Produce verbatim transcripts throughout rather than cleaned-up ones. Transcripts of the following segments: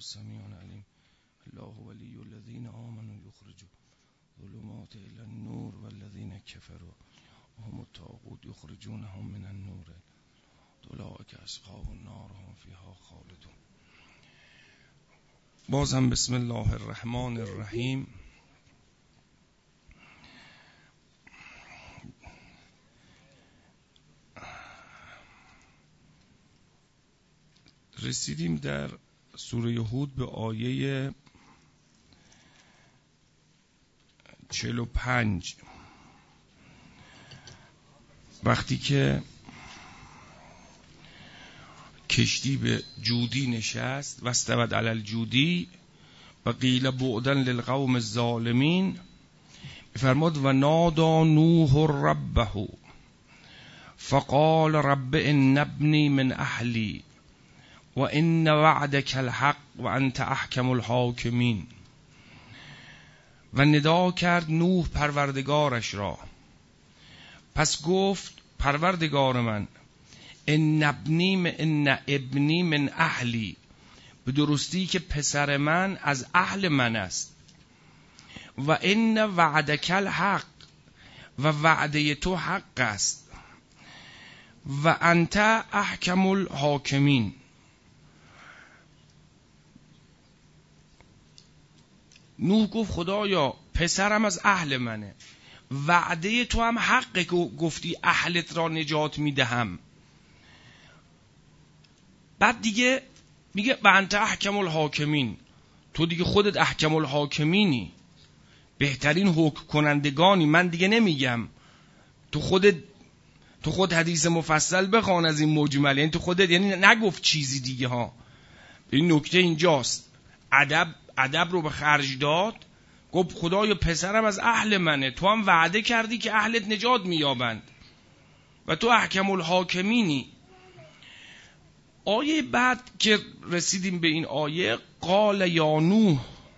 السمیع العلیم. الله ولی الذین آمنوا یخرجوا ظلمات الی النور والذین کفروا هم الطاغوت یخرجونهم من النور اولئک اصحاب النار هم فیها خالدون. باز هم بسم الله الرحمن الرحیم. رسیدیم در سوره هود به آیه چهل و پنج، وقتی که کشتی به جودی نشست و استوت علی الجودی و قیل بعدا للقوم الظالمین، فرمود و نادا نوح ربه فقال رب ان ابنی من اهلی و ان وعدک الحق و انت احکم الحاکمین. و ندا کرد نوح پروردگارش را، پس گفت پروردگار من ان ابنی من ان ابنی من اهلی، به درستی که پسر من از اهل من است. و ان وعدک الحق، و وعده تو حق است. و انت احکم الحاکمین، نوح گفت خدایا پسرم از اهل منه، وعده تو هم حقه که گفتی اهلت را نجات میدهم. بعد دیگه میگه و انت احکم الحاکمین، تو دیگه خودت احکم الحاکمینی، بهترین حکم کنندگانی. من دیگه نمیگم، تو خودت تو خود حدیث مفصل بخوان از این مجمل، یعنی تو خودت یعنی نگفت چیزی دیگه ها. این نکته اینجاست، ادب ادب رو به خرج داد، گفت خدایا پسرم از اهل منه، تو هم وعده کردی که اهلت نجات مییابند و تو احکم الحاکمینی. آیه بعد که رسیدیم به این آیه، قال یا نوح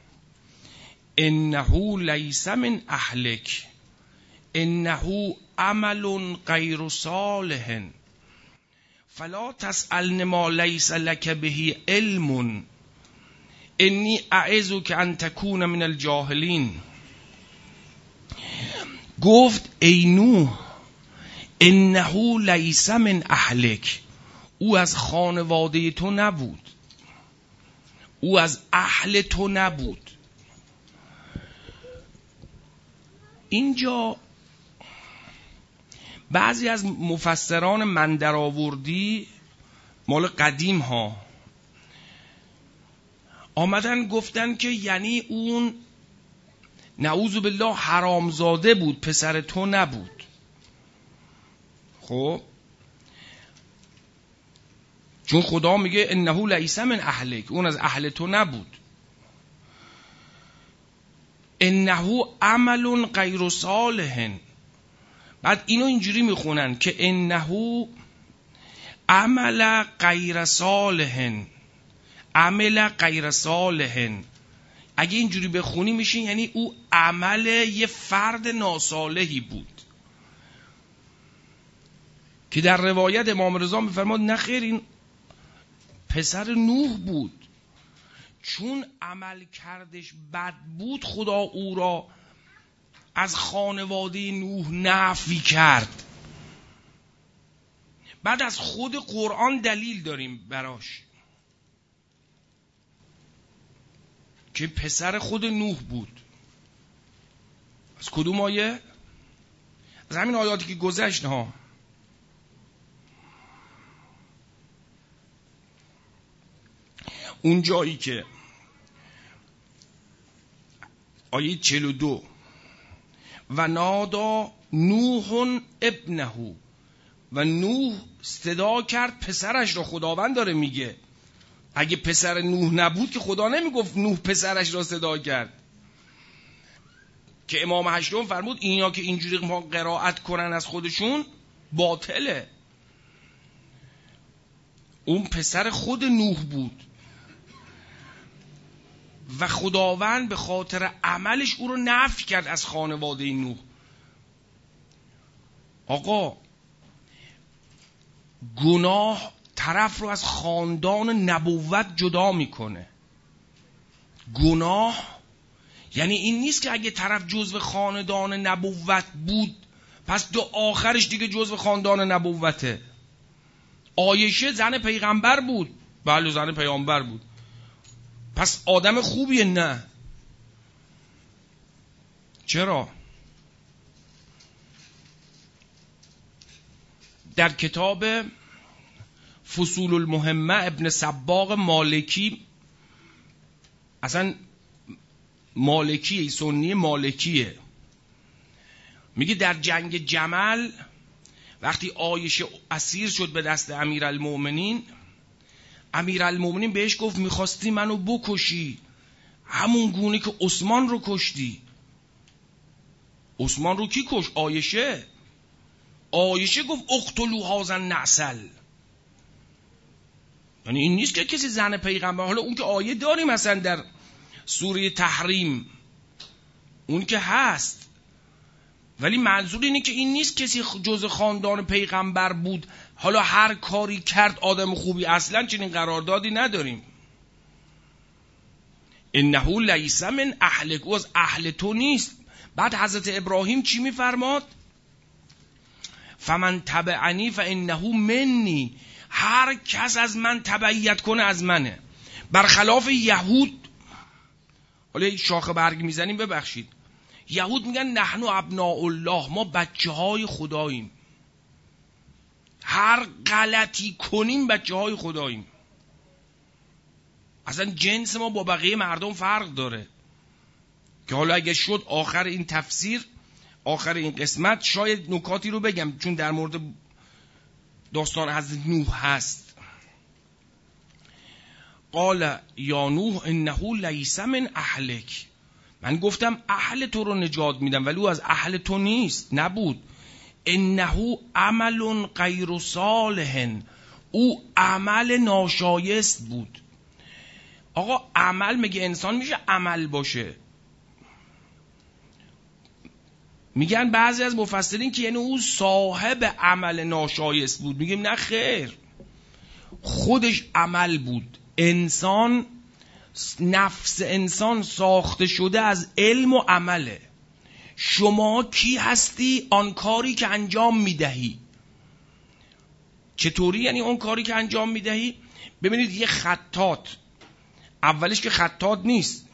انه لیس من اهلک انه عمل غیر صالح فلا تسألن ما لیس لک به علم انی اعظک ان تکون من الجاهلین. گفت ای نوح انه لیس من اهلک، او از خانواده تو نبود، او از اهل تو نبود. اینجا بعضی از مفسران من درآوردی مال قدیم ها آمدن گفتن که یعنی اون نعوذ بالله حرامزاده بود، پسر تو نبود. خب چون خدا میگه انه لیس من اهلک، اون از اهل تو نبود. انه عمل غیر صالح، بعد اینو اینجوری میخونن که انه عمل غیر صالح، عمل غیر صالح. اگه اینجوری بخونی میشه یعنی او عمل یه فرد ناصالحی بود، که در روایت امام رضا میفرماد نه خیر، این پسر نوح بود، چون عمل کردش بد بود خدا او را از خانواده نوح نفی کرد. بعد از خود قرآن دلیل داریم براش که پسر خود نوح بود. از کدوم آیه؟ از همین آیاتی که گذشت ها. اون جایی که آیه چهل و دو و نادا نوح ابنه، و نوح صدا کرد پسرش را. خداوند داره میگه اگه پسر نوح نبود که خدا نمیگفت نوح پسرش را صدا کرد. که امام هشتم فرمود اینا که اینجوری ما قرائت کنن از خودشون باطله. اون پسر خود نوح بود و خداوند به خاطر عملش او رو نفی کرد از خانواده نوح. آقا گناه طرف رو از خاندان نبوت جدا میکنه. گناه یعنی این نیست که اگه طرف جزو خاندان نبوت بود پس دو آخرش دیگه جزو خاندان نبوته. عایشه زن پیغمبر بود، بله زن پیغمبر بود، پس آدم خوبیه؟ نه. چرا؟ در کتاب فصول المهمه ابن صباغ مالکی، اصلا مالکیه، سنی مالکیه، میگه در جنگ جمل وقتی عایشه اسیر شد به دست امیرالمؤمنین، امیرالمؤمنین بهش گفت میخواستی منو بکشی همون گونه که عثمان رو کشتی. عثمان رو کی کش؟ عایشه. عایشه گفت اقتلوا هذا النعسل. یعنی این نیست که کسی زن پیغمبر، حالا اون که آیه داریم مثلا در سوره تحریم اون که هست، ولی منظور اینه که این نیست کسی جز خاندان پیغمبر بود حالا هر کاری کرد آدم خوبی، اصلا چنین قراردادی نداریم. انه لیس من اهلک، او از اهل تو نیست. بعد حضرت ابراهیم چی میفرماد؟ فمن تبعنی فانه منی، هر کس از من تبعیت کنه از منه. برخلاف یهود، حالا یک شاخه برگ میزنیم ببخشید، یهود میگن نحن ابناء الله، ما بچه های خداییم، هر غلطی کنیم بچه های خداییم. اصلا جنس ما با بقیه مردم فرق داره که حالا اگه شد آخر این تفسیر، آخر این قسمت شاید نکاتی رو بگم چون در مورد داستان حضرت نوح هست. قال یا نوح انه لیس من اهلک، من گفتم اهل تو رو نجات میدم ولی او از اهل تو نیست، نبود. انه عمل غیر صالح، او عمل ناشایست بود. آقا عمل مگه انسان میشه عمل باشه؟ میگن بعضی از مفسرین که یعنی او صاحب عمل ناشایست بود. میگیم نه خیر، خودش عمل بود. انسان، نفس انسان ساخته شده از علم و عمله. شما کی هستی؟ آن کاری که انجام میدهی. چطوری یعنی اون کاری که انجام میدهی؟ ببینید یه خطاط اولش که خطاط نیست،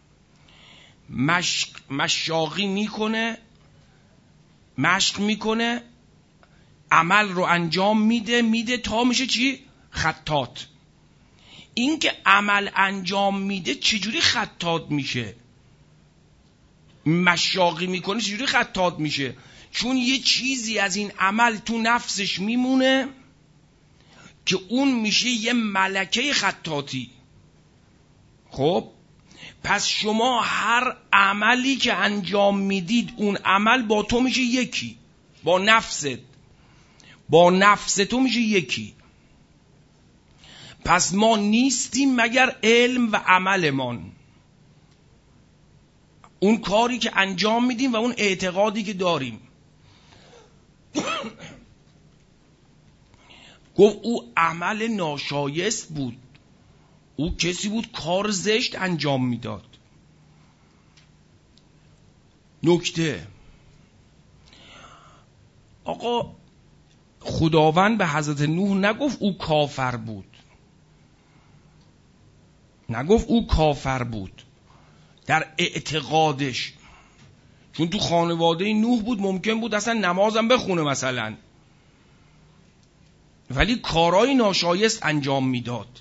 مشق مشاقی میکنه، مشق میکنه، عمل رو انجام میده میده تا میشه چی؟ خطاط. این که عمل انجام میده چجوری خطاط میشه؟ مشاقی میکنه چجوری خطاط میشه؟ چون یه چیزی از این عمل تو نفسش میمونه که اون میشه یه ملکه خطاطی. خب پس شما هر عملی که انجام میدید اون عمل با تو میشه یکی، با نفست، با نفس تو میشه یکی. پس ما نیستیم مگر علم و عملمان، اون کاری که انجام میدیم و اون اعتقادی که داریم. گفت او عمل ناشایست بود، او کسی بود کار زشت انجام میداد. نکته، آقا خداوند به حضرت نوح نگفت او کافر بود، نگفت او کافر بود در اعتقادش، چون تو خانواده نوح بود ممکن بود اصلا نمازم بخونه مثلا، ولی کارهای ناشایست انجام میداد.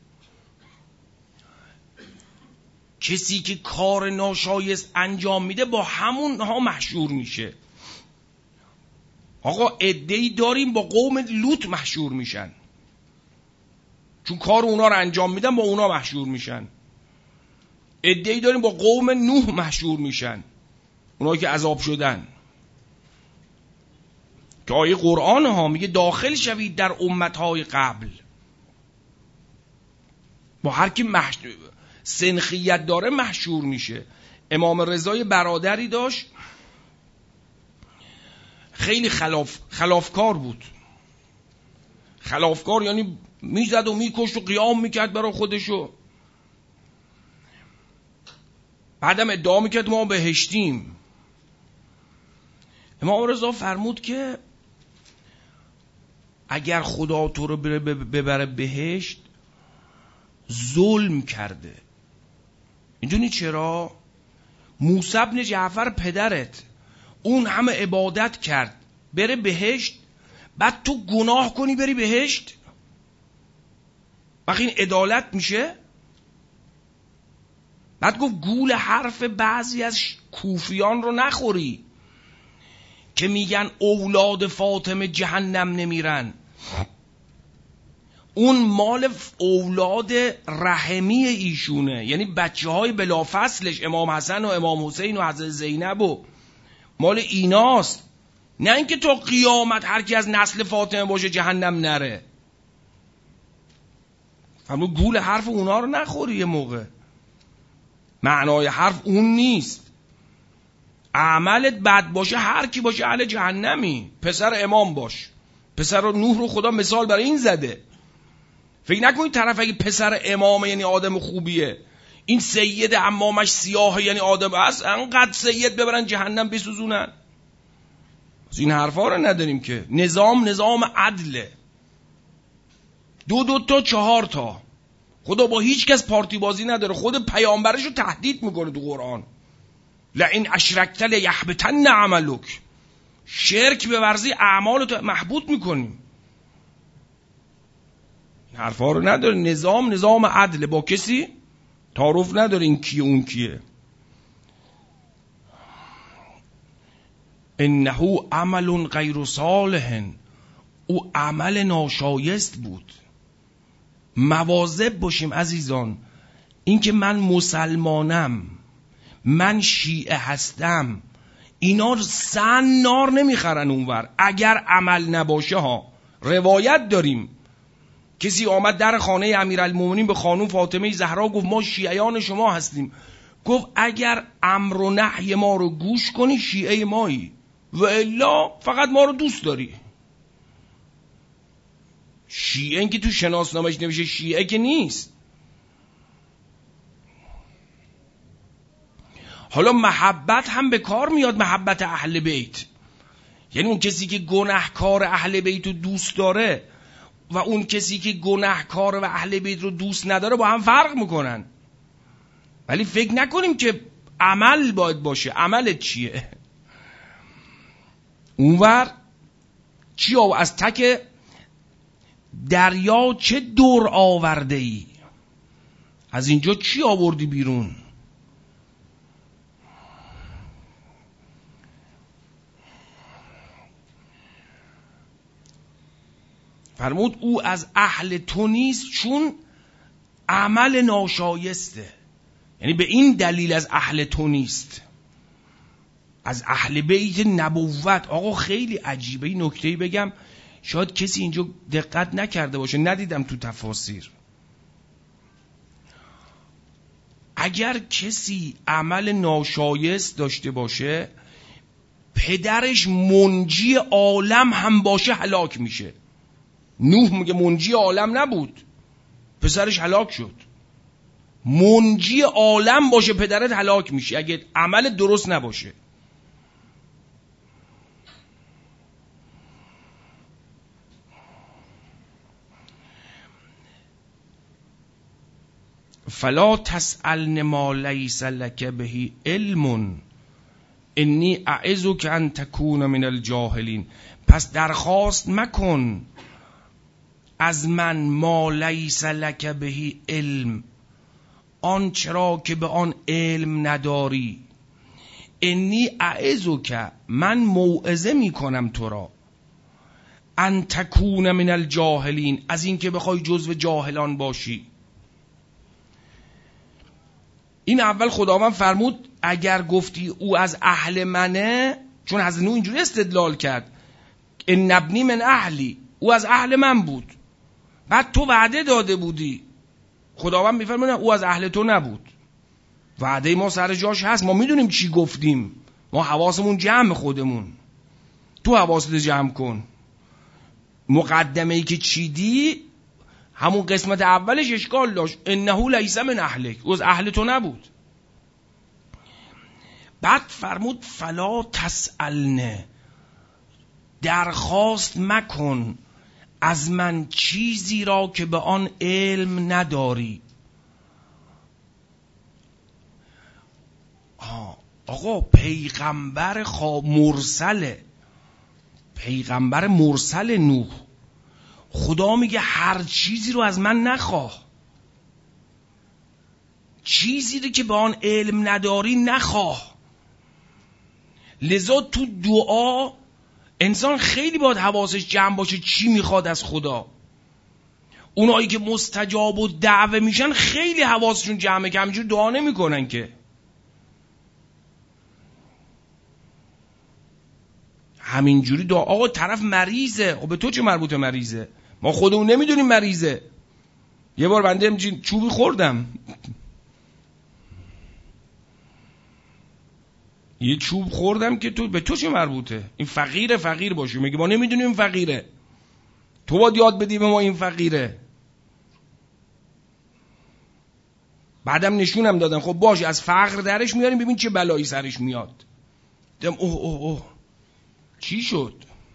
کسی که کار ناشایست انجام میده با همون ها محشور میشه. آقا عده‌ای داریم با قوم لوط محشور میشن، چون کار اونا رو انجام میدن با اونا محشور میشن. عده‌ای داریم با قوم نوح محشور میشن، اونایی که عذاب شدن، که آیه قرآن ها میگه داخل شوید در امتهای قبل. با هر کی محشور سنخیت داره محشور میشه. امام رضای برادری داشت خیلی خلاف خلافکار بود. خلافکار یعنی میزد و میکشت و قیام میکرد برای خودشو. بعدم ادعا میکرد ما بهشتیم. امام رضا فرمود که اگر خدا تو رو ببره بهشت ظلم کرده. میدونی چرا؟ موسی بن جعفر پدرت اون همه عبادت کرد بره بهشت، بعد تو گناه کنی بری بهشت؟ وقتی این عدالت میشه؟ بعد گفت گول حرف بعضی از کوفیان رو نخوری که میگن اولاد فاطمه جهنم نمیرن. اون مال اولاد رحمی ایشونه، یعنی بچه های بلافصلش، امام حسن و امام حسین و حضرت زینب و مال ایناست، نه اینکه تو قیامت هر کی از نسل فاطمه باشه جهنم نره. همون گول حرف اونا رو نخوری. یه موقع معنای حرف اون نیست. عملت بد باشه هر کی باشه اهل جهنمی. پسر امام باش، پسر نوح رو خدا مثال برای این زده. فکر نکنید طرف اگه پسر امامه یعنی آدم خوبیه، این سید عمامش سیاهه یعنی آدم هست انقدر سید ببرن جهنم بسوزونن. این حرفا رو نداریم که. نظام نظام عدله، دو دو تا چهار تا. خدا با هیچ کس پارتی بازی نداره. خود پیامبرش رو تهدید میکنه تو قرآن، لئن اشرکت لیحبطن عملک. شرک بورزی اعمالتو محبوط میکنیم. این حرفا رو نداره. نظام نظام عدله، با کسی تعارف نداره این کیه اون کیه. انه عمل غیر صالح، او عمل ناشایست بود. مواظب باشیم عزیزان. این که من مسلمانم، من شیعه هستم، اینا سن نار نمیخرن اونور اگر عمل نباشه ها. روایت داریم کسی آمد در خانه امیرالمومنین به خانم فاطمه زهرا گفت ما شیعیان شما هستیم. گفت اگر امر و نهی ما رو گوش کنی شیعه مایی، و الا فقط ما رو دوست داری. شیعه این که تو شناسنامه‌اش نمیشه شیعه که نیست. حالا محبت هم به کار میاد، محبت اهل بیت. یعنی اون کسی که گناهکار اهل بیت رو دوست داره و اون کسی که گناهکار و اهل بیت رو دوست نداره با هم فرق میکنن. ولی فکر نکنیم که عمل باید باشه. عملت چیه؟ اونور چی آو از تک دریا چه دور آورده ای؟ از اینجا چی آوردی بیرون؟ فرمود او از اهل تو نیست چون عمل ناشایسته. یعنی به این دلیل از اهل تو نیست. از اهل بیت نبوت. آقا خیلی عجیبه. این نکته‌ای بگم شاید کسی اینجا دقت نکرده باشه، ندیدم تو تفاسیر. اگر کسی عمل ناشایست داشته باشه پدرش منجی عالم هم باشه هلاک میشه. نوح میگه منجی عالم نبود، پسرش هلاک شد. منجی عالم باشه پدرت هلاک میشه اگه عمل درست نباشه. فلا تسألن ما لیس لک به علم انی اعظک ان تکون من الجاهلین. پس درخواست مکن از من ما لیس لک به علم، آن چرا که به آن علم نداری. انی اعظک، من موعظه میکنم تو را، ان تکون من الجاهلین، از این که بخوای جزو جاهلان باشی. این اول خداوند فرمود اگر گفتی او از اهل منه، چون حضرت نوح اینجوری استدلال کرد ان ابنی من اهلی، او از اهل من بود. بعد تو وعده داده بودی. خداوند میفرمونه او از اهل تو نبود. وعده ما سر جاش هست، ما میدونیم چی گفتیم، ما حواسمون جمع خودمون. تو حواست جمع کن. مقدمه ای که چیدی همون قسمت اولش اشکال داشت. انه لیس من اهلک، او از اهل تو نبود. بعد فرمود فلا تسألنه، درخواست مکن از من چیزی را که به آن علم نداری. آقا پیغمبر خا مرسله، پیغمبر مرسل نوح، خدا میگه هر چیزی رو از من نخواه، چیزی رو که به آن علم نداری نخواه. لذا تو دعا انسان خیلی باید حواسش جمع باشه چی میخواد از خدا. اونایی که مستجاب و دعوه میشن خیلی حواسشون جمعه که همینجور دعا نمیکنن که. همینجوری دعا، آقا طرف مریضه، خب به تو چه مربوطه مریضه؟ ما خودمون نمیدونیم مریضه. یه بار بنده همچین چوبی خوردم، یه چوب خوردم که تو به تو چه مربوطه؟ این فقیره، فقیر باشه. میگه ما نمیدونیم فقیره، تو باید یاد بدی به ما این فقیره. بعدم نشونم دادن خب باشه از فقر درش میاریم ببین چه بلایی سرش میاد. دیدم اوه اوه اوه چی شد؟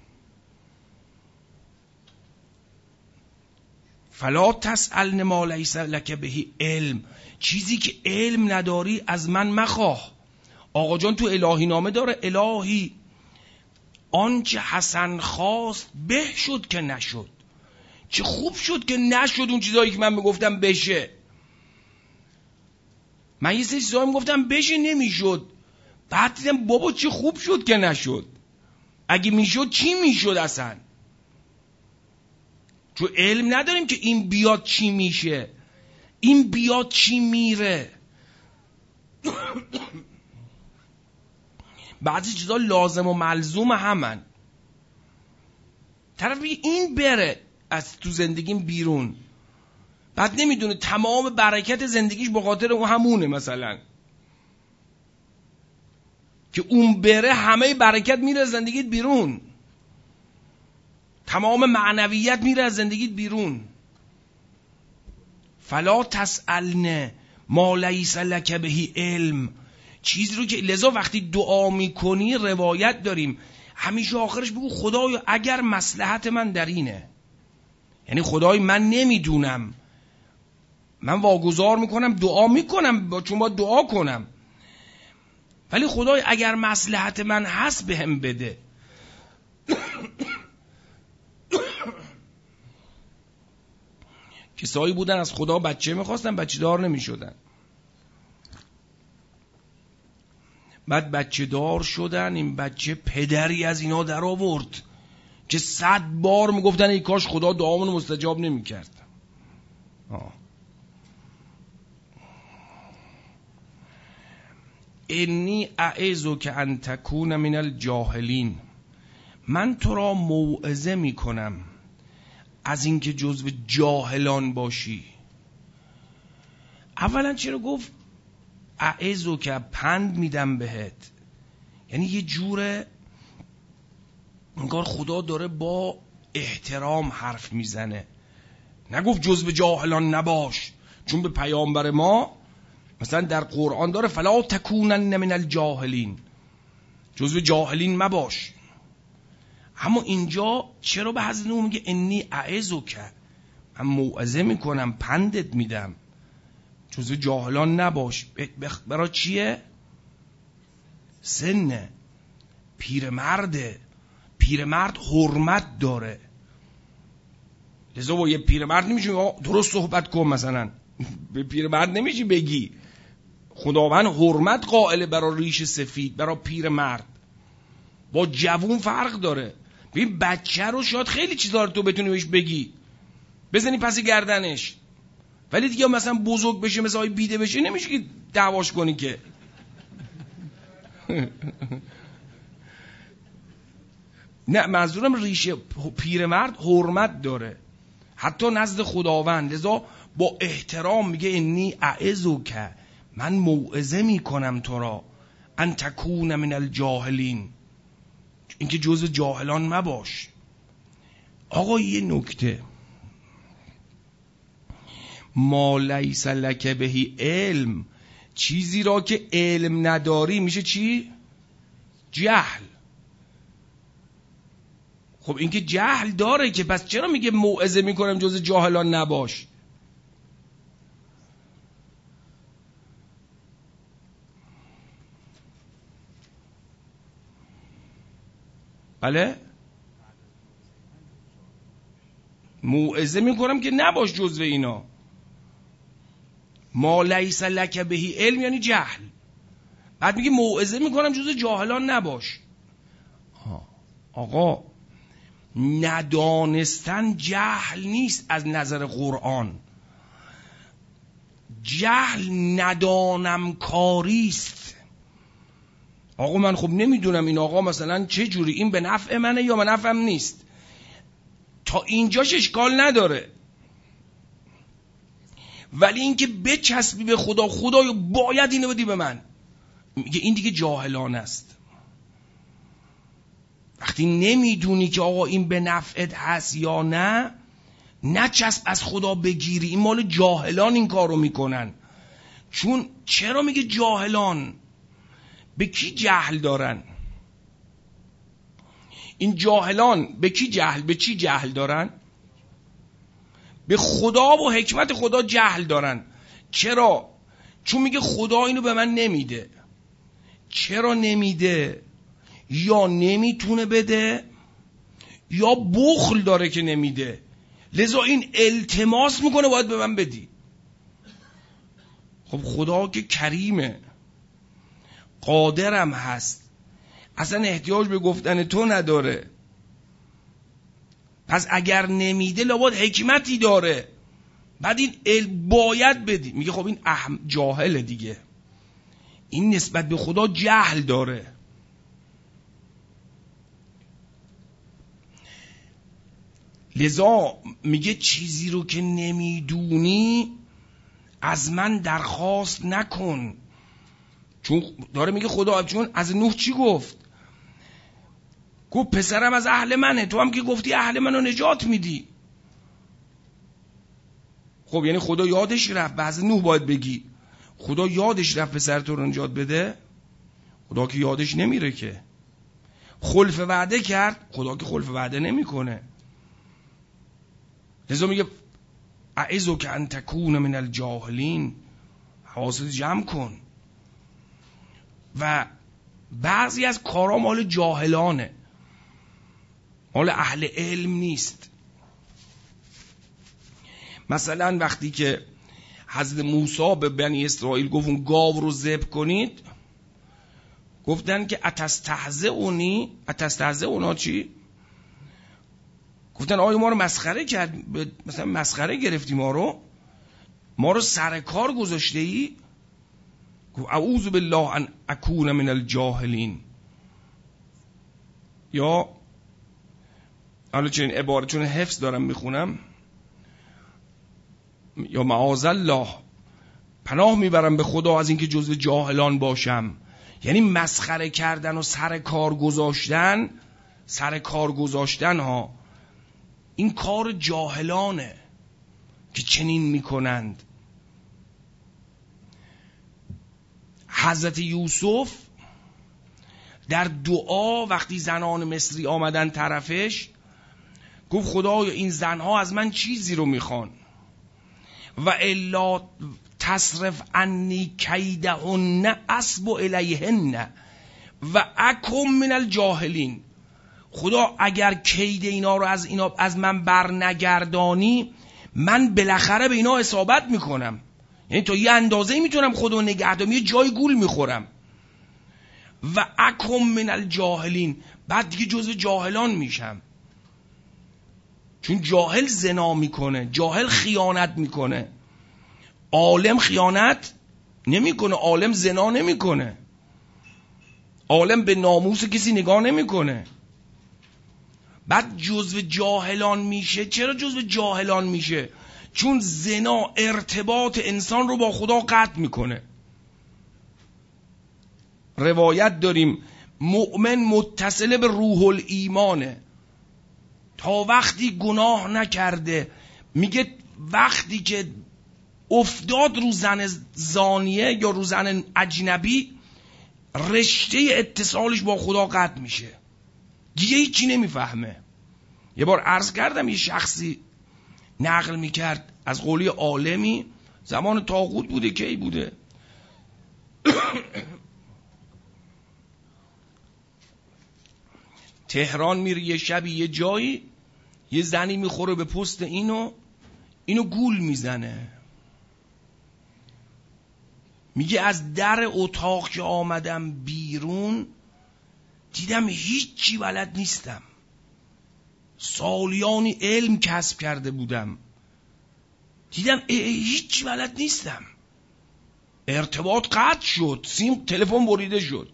فلا تسألن ما لیس لک به علم، چیزی که علم نداری از من مخواه. آقا جان تو الهی نامه داره، الهی آنچه حسن خواست به شد که نشد. چه خوب شد که نشد اون چیزایی که من میگفتم بشه. من یه سری چیزایی میگفتم بشه نمیشد، بعد دیدم بابا چه خوب شد که نشد. اگه میشد چی میشد اصلا؟ چون علم نداریم که این بیاد چی میشه، این بیاد چی میره. بعضی چیزا لازم و ملزوم همن. طرف میگه این بره از تو زندگیم بیرون، بعد نمیدونه تمام برکت زندگیش به خاطر اون همونه، مثلا که اون بره همه برکت میره از زندگیت بیرون، تمام معنویت میره از زندگیت بیرون. فلا تسألن ما لیس لک به علم، چیزی رو که لذا وقتی دعا میکنی روایت داریم همیشه آخرش بگو خدایا اگر مصلحت من در اینه، یعنی خدای من نمیدونم، من واگذار میکنم دعا میکنم چون باید دعا کنم، ولی خدای اگر مصلحت من هست بهم بده. کسایی بودن از خدا بچه میخواستن بچه دار نمیشدن، بعد بچه دار شدن، این بچه پدری از اینا در آورد که صد بار میگفتن ای کاش خدا دعامون مستجاب نمیکرد. انی اعظک ان تکون من الجاهلین، من تو را موعظه میکنم از اینکه جزو جاهلان باشی. اولا چرا گفت اعظک، پند میدم بهت، یعنی یه جوره انگار خدا داره با احترام حرف میزنه، نگفت جزو جاهلان نباش. چون به پیامبر ما مثلا در قرآن داره فلا تکونن من الجاهلین، جزو جاهلین مباش. اما اینجا چرا به حضرت نوح میگه انی اعظک، من موعظه میکنم پندت میدم جزو جاهلان نباش. برای چیه؟ سنه، پیرمرده، پیرمرد حرمت داره، لذا با یه پیرمرد نمیشه درست صحبت کن، مثلا به پیرمرد نمیشه بگی. خداوند حرمت قائله برای ریش سفید، برای پیرمرد. با جوون فرق داره. ببین بچه رو شاید خیلی چیزا رو تو بتونی بهش بگی، بزنی پس گردنش، ولی دیگه مثلا بزرگ بشه مثلا های بیده بشه نمیشه که دعواش کنی که. نه منظورم ریشه پیرمرد حرمت داره حتی نزد خداوند، لذا با احترام میگه انی اعظک، من موعظه میکنم تو را ان تکون من الجاهلین، اینکه جزو جاهلان مباش. آقا یه نکته، ما لیس لک به علم، چیزی را که علم نداری میشه چی؟ جهل. خب این که جهل داره که، پس چرا میگه موعظه میکنم جز جاهلان نباش؟ بله؟ موعظه میکنم که نباش جزو اینا. ما لیس لک بهی علم یعنی جهل. بعد میگه موعظه میکنم جزو جاهلان نباش. آقا ندانستن جهل نیست از نظر قرآن. جهل ندانم کاریست. آقا من خب نمیدونم این آقا مثلا چه جوری، این به نفع منه یا به نفعم نیست. تا اینجاش اشکال نداره، ولی اینکه بچسبی به خدا، خدایا باید اینو بدی به من، میگه این دیگه جاهلانه است. وقتی نمیدونی که آقا این به نفعت هست یا نه، نچسب از خدا بگیری. این مال جاهلان این کارو میکنن. چون چرا میگه جاهلان؟ به کی جهل دارن؟ این جاهلان به کی جهل، به چی جهل دارن؟ به خدا و حکمت خدا جهل دارن. چرا؟ چون میگه خدا اینو به من نمیده. چرا نمیده؟ یا نمیتونه بده یا بخل داره که نمیده، لذا این التماس میکنه باید به من بدی. خب خدا که کریمه، قادرم هست، اصلا احتیاج به گفتن تو نداره. پس اگر نمیده لابد حکمتی داره. بعد این ال باید بدی. میگه خب این اهم جاهله دیگه، این نسبت به خدا جهل داره. لذا میگه چیزی رو که نمیدونی از من درخواست نکن. چون داره میگه خدا، چون از نوح چی گفت؟ گفت پسرم از اهل منه، تو هم که گفتی اهل منو نجات میدی. خب یعنی خدا یادش رفت، بعض نوح باید بگی خدا یادش رفت پسر تو رو نجات بده؟ خدا که یادش نمیره که. خلف وعده کرد، خدا که خلف وعده نمیکنه. لذا میگه اعظک ان تکون من الجاهلین، حواست جمع کن. و بعضی از کارا مال جاهلانه، مال اهل علم نیست. مثلا وقتی که حضرت موسی به بنی اسرائیل گفت اون گاو رو ذبح کنید، گفتن که اتستهزئونی، اتستهزئونا چی؟ گفتن آیا ما رو مسخره کرد، مثلا مسخره گرفتی ما رو، ما رو سر کار گذاشته ای؟ گفت اعوذ بالله ان اکون من الجاهلین. یا حالا چون عبارت چون حفظ دارم میخونم، یا معاذ الله، پناه میبرم به خدا از اینکه جزو جاهلان باشم. یعنی مسخره کردن و سر کار گذاشتن، سر کار گذاشتن ها، این کار جاهلانه که چنین میکنند. حضرت یوسف در دعا وقتی زنان مصری آمدن طرفش، گفت خدایا این زنها از من چیزی رو میخوان، و الا تصرف عنی کیدهن اصب الیهن و اکم من الجاهلین. خدا اگر کید اینا رو از اینا از من بر نگردانی، من بالاخره به اینا اصابت میکنم. یعنی تا یه اندازه میتونم خدا نگه دارم، یه جای گول میخورم. و اکم من الجاهلین، بعد دیگه جزو جاهلان میشم. چون جاهل زنا میکنه، جاهل خیانت میکنه. عالم خیانت نمیکنه، عالم زنا نمیکنه، عالم به ناموس کسی نگاه نمیکنه. بعد جزو جاهلان میشه. چرا جزو جاهلان میشه؟ چون زنا ارتباط انسان رو با خدا قطع میکنه. روایت داریم مؤمن متصل به روح الایمانه تا وقتی گناه نکرده. میگه وقتی که افتاد رو زن زانیه یا رو زن اجنبی، رشته اتصالش با خدا قطع میشه، دیگه هیچی نمیفهمه. یه بار عرض کردم یه شخصی نقل میکرد از قولی عالمی، زمان طاغوت بوده، کی بوده، تهران میره یه شبی یه جایی، یه زنی میخوره به پست اینو اینو گول میزنه. میگه از در اتاق که آمدم بیرون دیدم هیچی بلد نیستم، سالیانی علم کسب کرده بودم، دیدم هیچی بلد نیستم. ارتباط قطع شد، سیم تلفن بریده شد.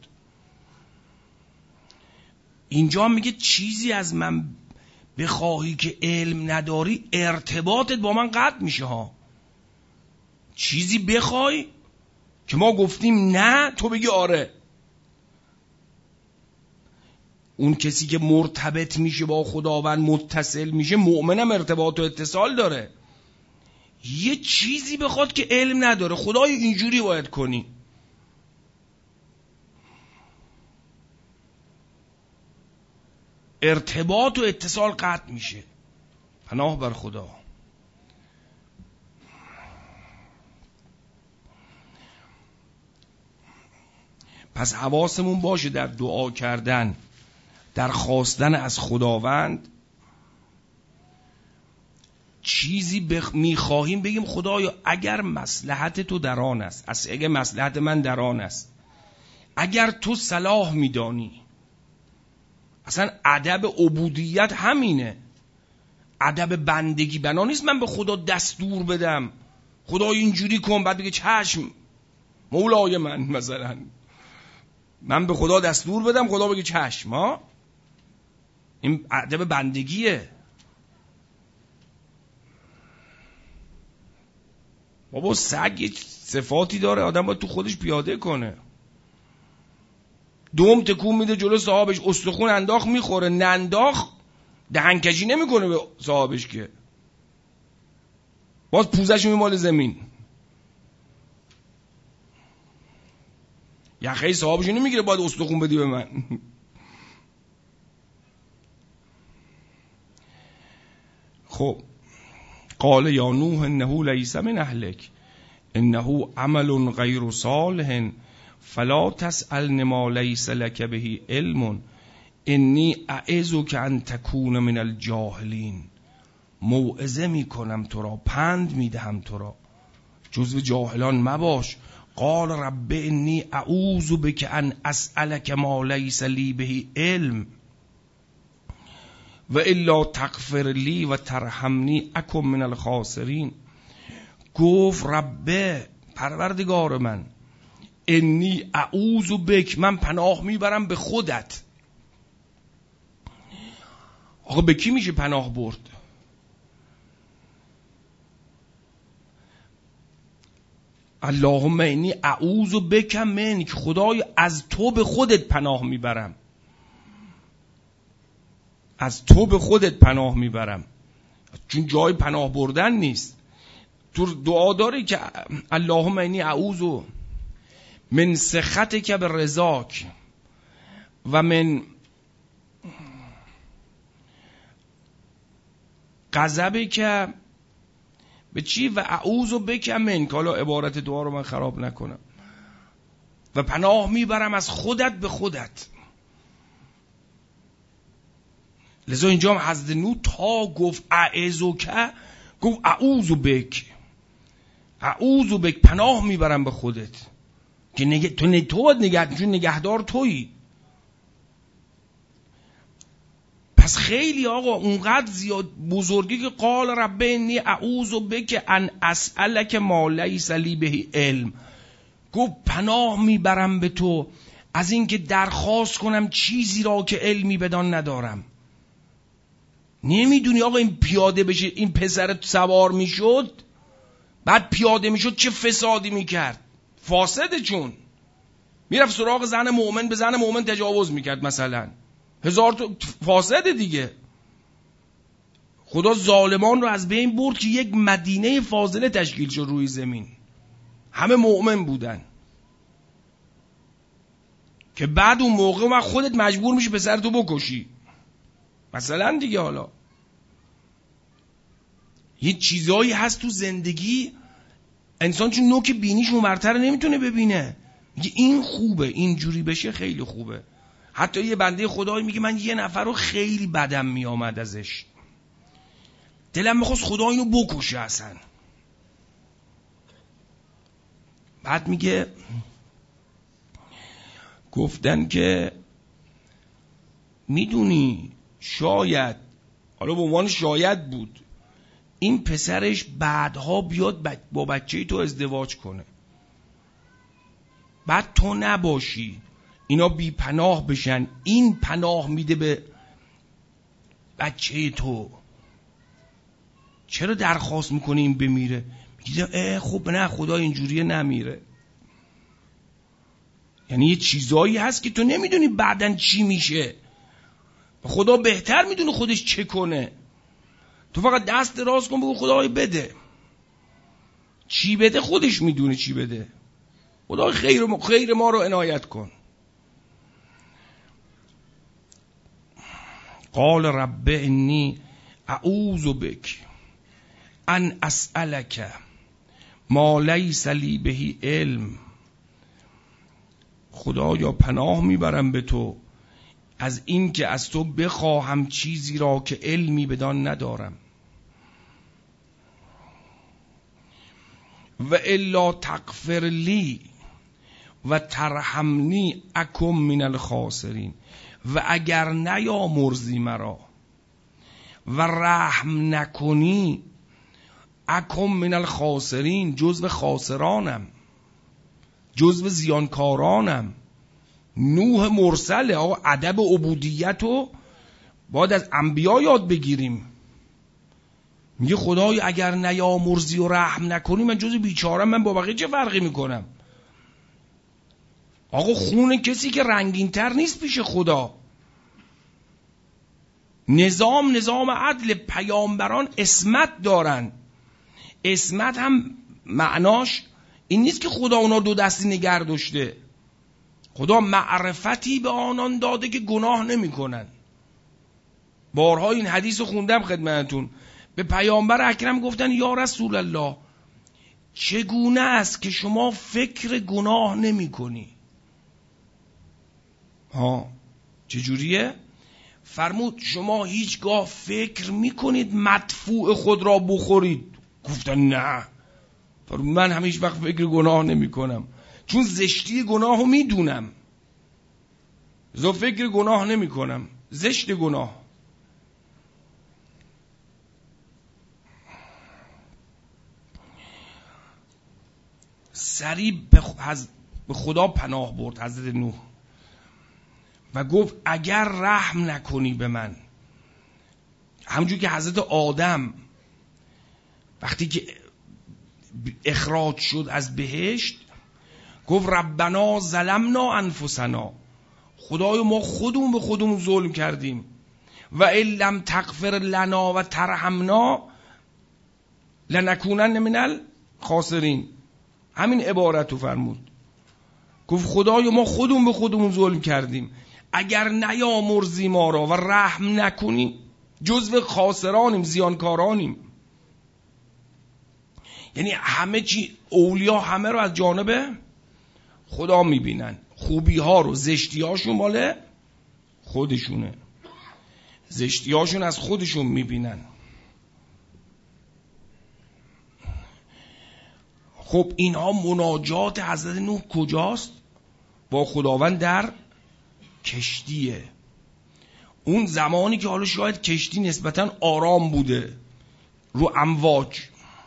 اینجا میگه چیزی از من بخواهی که علم نداری، ارتباطت با من قطع میشه ها. چیزی بخوای که ما گفتیم نه، تو بگی آره. اون کسی که مرتبط میشه با خداوند، متصل میشه، مؤمنم ارتباط و اتصال داره. یه چیزی بخواد که علم نداره، خدای اینجوری باید کنی، ارتباط و اتصال قطع میشه. پناه بر خدا. پس حواسمون باشه در دعا کردن، در خواستن از خداوند، چیزی بخ... میخواهیم بگیم خدایا اگر مصلحت تو در آن است، اگر مصلحت من در آن است، اگر تو صلاح میدانی. اصلا ادب عبودیت همینه، ادب بندگی بنا نیست من به خدا دستور بدم خدای اینجوری کن بعد بگه چشم مولای من، مثلا من به خدا دستور بدم خدا بگه چشم. ها، این ادب بندگیه. بابا سگ یه صفاتی داره، آدم باید تو خودش پیاده کنه. دوم تکون میده جلو صاحبش، استخون انداخ میخوره، ننداخ دهنکجی نمیکنه به صاحبش که، باز پوزش میماله زمین. یخه صاحبشو نمیگیره باید استخون بدی به من. خب قال یا نوح انه لیس من اهلک انه عمل غیر صالح فلا تسألن ما لیس لک به علم انی اعظک ان تکون من الجاهلین. موعظه میکنم تو را، پند میدهم تو را، جزو جاهلان مباش. قال رب انی اعوذ بک ان اسألک ما لیس لی به علم و الا تغفر لی و ترحمنی اکن من الخاسرین. گفت رب، پروردگار من، انی اعوذ بک، من پناه میبرم به خودت. آقا به کی میشه پناه برد؟ اللهم انی اعوذ بک منک، خدای از تو به خودت پناه میبرم، از تو به خودت پناه میبرم، چون جای پناه بردن نیست. تو دعا داری که اللهم انی اعوذ من سخطک به رضاک و من غضبک به چی و اعوذ بک منک. حالا عبارت دعا رو من خراب نکنم. و پناه میبرم از خودت به خودت. لذا اینجا هم حضرت نوح تا گفت اعوذک، گفت اعوذ بک، اعوذ بک، پناه میبرم به خودت که نگه... تو نه... تو باید نگه... چون نگهدار تویی. پس خیلی آقا اونقدر زیاد بزرگی که قال رب انی اعوذ بک ان اسألک ما لیس لی به علم، گفت پناه میبرم به تو از این که درخواست کنم چیزی را که علمی بدان ندارم. نمیدونی آقا این پیاده بشه، این پسر سوار میشد بعد پیاده میشد چه فسادی میکرد، فاسده، چون میرفت سراغ زن مؤمن، به زن مؤمن تجاوز میکرد مثلا، هزار تا فاسده دیگه. خدا ظالمان رو از بین برد که یک مدینه فاضله تشکیل شد روی زمین، همه مؤمن بودن، که بعد اون موقع من خودت مجبور میشی پسرتو بکشی مثلا دیگه. حالا یه چیزایی هست تو زندگی انسان چون نوک بینیش اونورتر نمیتونه ببینه، میگه این خوبه، اینجوری بشه خیلی خوبه. حتی یه بنده خدایی میگه من یه نفر رو خیلی بدم میامد ازش، دلم میخواست خدا اینو بکشه اصلا. بعد میگه گفتن که میدونی شاید، حالا به عنوان شاید بود، این پسرش بعدها بیاد با بچه تو ازدواج کنه، بعد تو نباشی، اینا بی پناه بشن، این پناه میده به بچه تو، چرا درخواست میکنه این بمیره؟ میگه خب نه خدا اینجوریه نمیره. یعنی یه چیزایی هست که تو نمیدونی بعدن چی میشه، خدا بهتر میدونه خودش چه کنه، تو فقط دست دراز کن بگو خدای بده، چی بده خودش میدونه چی بده، خدای خیر ما, خیر ما رو عنایت کن. قال رب انی اعوذ بک ان اسألک ما لیس لی به علم. خدایا پناه میبرم به تو از این که از تو بخواهم چیزی را که علمی بدان ندارم. و الا تغفر لی و ترحمنی اکم من الخاسرین. و اگر نیامرزی مرا و رحم نکنی اکم من الخاسرین، جزو خاسرانم، جزو زیانکارانم. نوح مرسله، آقا ادب عبودیت رو باید از انبیا یاد بگیریم. میگه خدای اگر نیامرزی و رحم نکنی من جزو بیچارم، من با بقیه چه فرقی میکنم؟ آقا خون کسی که رنگین تر نیست پیش خدا. نظام نظام عدل، پیامبران اسمت دارن. اسمت هم معناش این نیست که خدا اونا دو دستی نگر داشته، خدا معرفتی به آنان داده که گناه نمی کنن. بارها این حدیث رو خوندم خدمتتون. به پیامبر اکرم گفتن یا رسول الله چگونه است که شما فکر گناه نمی کنی؟ ها چجوریه؟ فرمود شما هیچگاه فکر می کنید مدفوع خود را بخورید؟ گفتن نه. فرمود من همیشه وقت فکر گناه نمی کنم، چون زشتی گناه رو می دونم، زو فکر گناه نمی کنم، زشت گناه. سریع به خدا پناه برد حضرت نوح و گفت اگر رحم نکنی به من، همونجور که حضرت آدم وقتی که اخراج شد از بهشت گفت ربنا ظلمنا انفسنا، خدای ما خودمون به خودمون ظلم کردیم، و ان لم تغفر لنا و ترحمنا لنکونن من الخاسرین. همین عبارت رو فرمود، گفت خدای ما خودمون به خودمون ظلم کردیم، اگر نیامرزی ما را و رحم نکنی جزو خاسرانیم، زیانکارانیم. یعنی همه چی اولیا همه رو از جانب خدا میبینن، خوبی ها رو، زشتی هاشون مال خودشونه، زشتی هاشون از خودشون میبینن. خب اینها مناجات حضرت نوح کجاست؟ با خداوند در کشتیه. اون زمانی که حالا شاید کشتی نسبتاً آرام بوده رو امواج،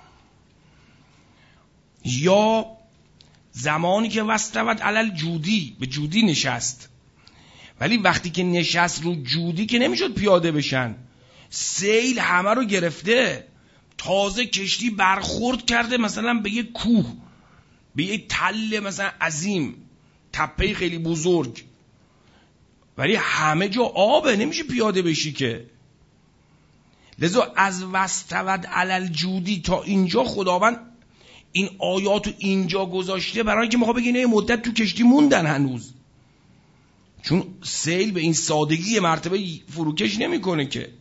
یا زمانی که وستوت علل جودی، به جودی نشست. ولی وقتی که نشست رو جودی که نمیشد پیاده بشن، سیل همه رو گرفته، تازه کشتی برخورد کرده مثلا به یک کوه، به یک تله مثلا عظیم، تپه خیلی بزرگ، ولی همه جا آبه، نمیشه پیاده بشی که. لذا از واستود علی الجودی تا اینجا خداوند این آیاتو اینجا گذاشته برای اینکه میخواد بگه یه مدت تو کشتی موندن هنوز، چون سیل به این سادگی مرتبه فروکش نمیکنه که.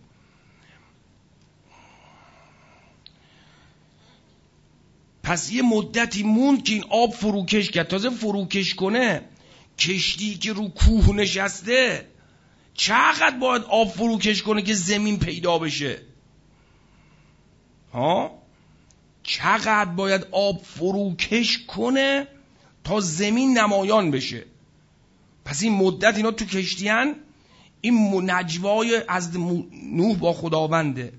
پس یه مدتی موند که این آب فروکش کرد. تازه فروکش کنه کشتی که رو کوه نشسته چقدر باید آب فروکش کنه که زمین پیدا بشه؟ ها؟ چقدر باید آب فروکش کنه تا زمین نمایان بشه؟ پس این مدت اینا تو کشتیان، این نجوای از نوح با خداونده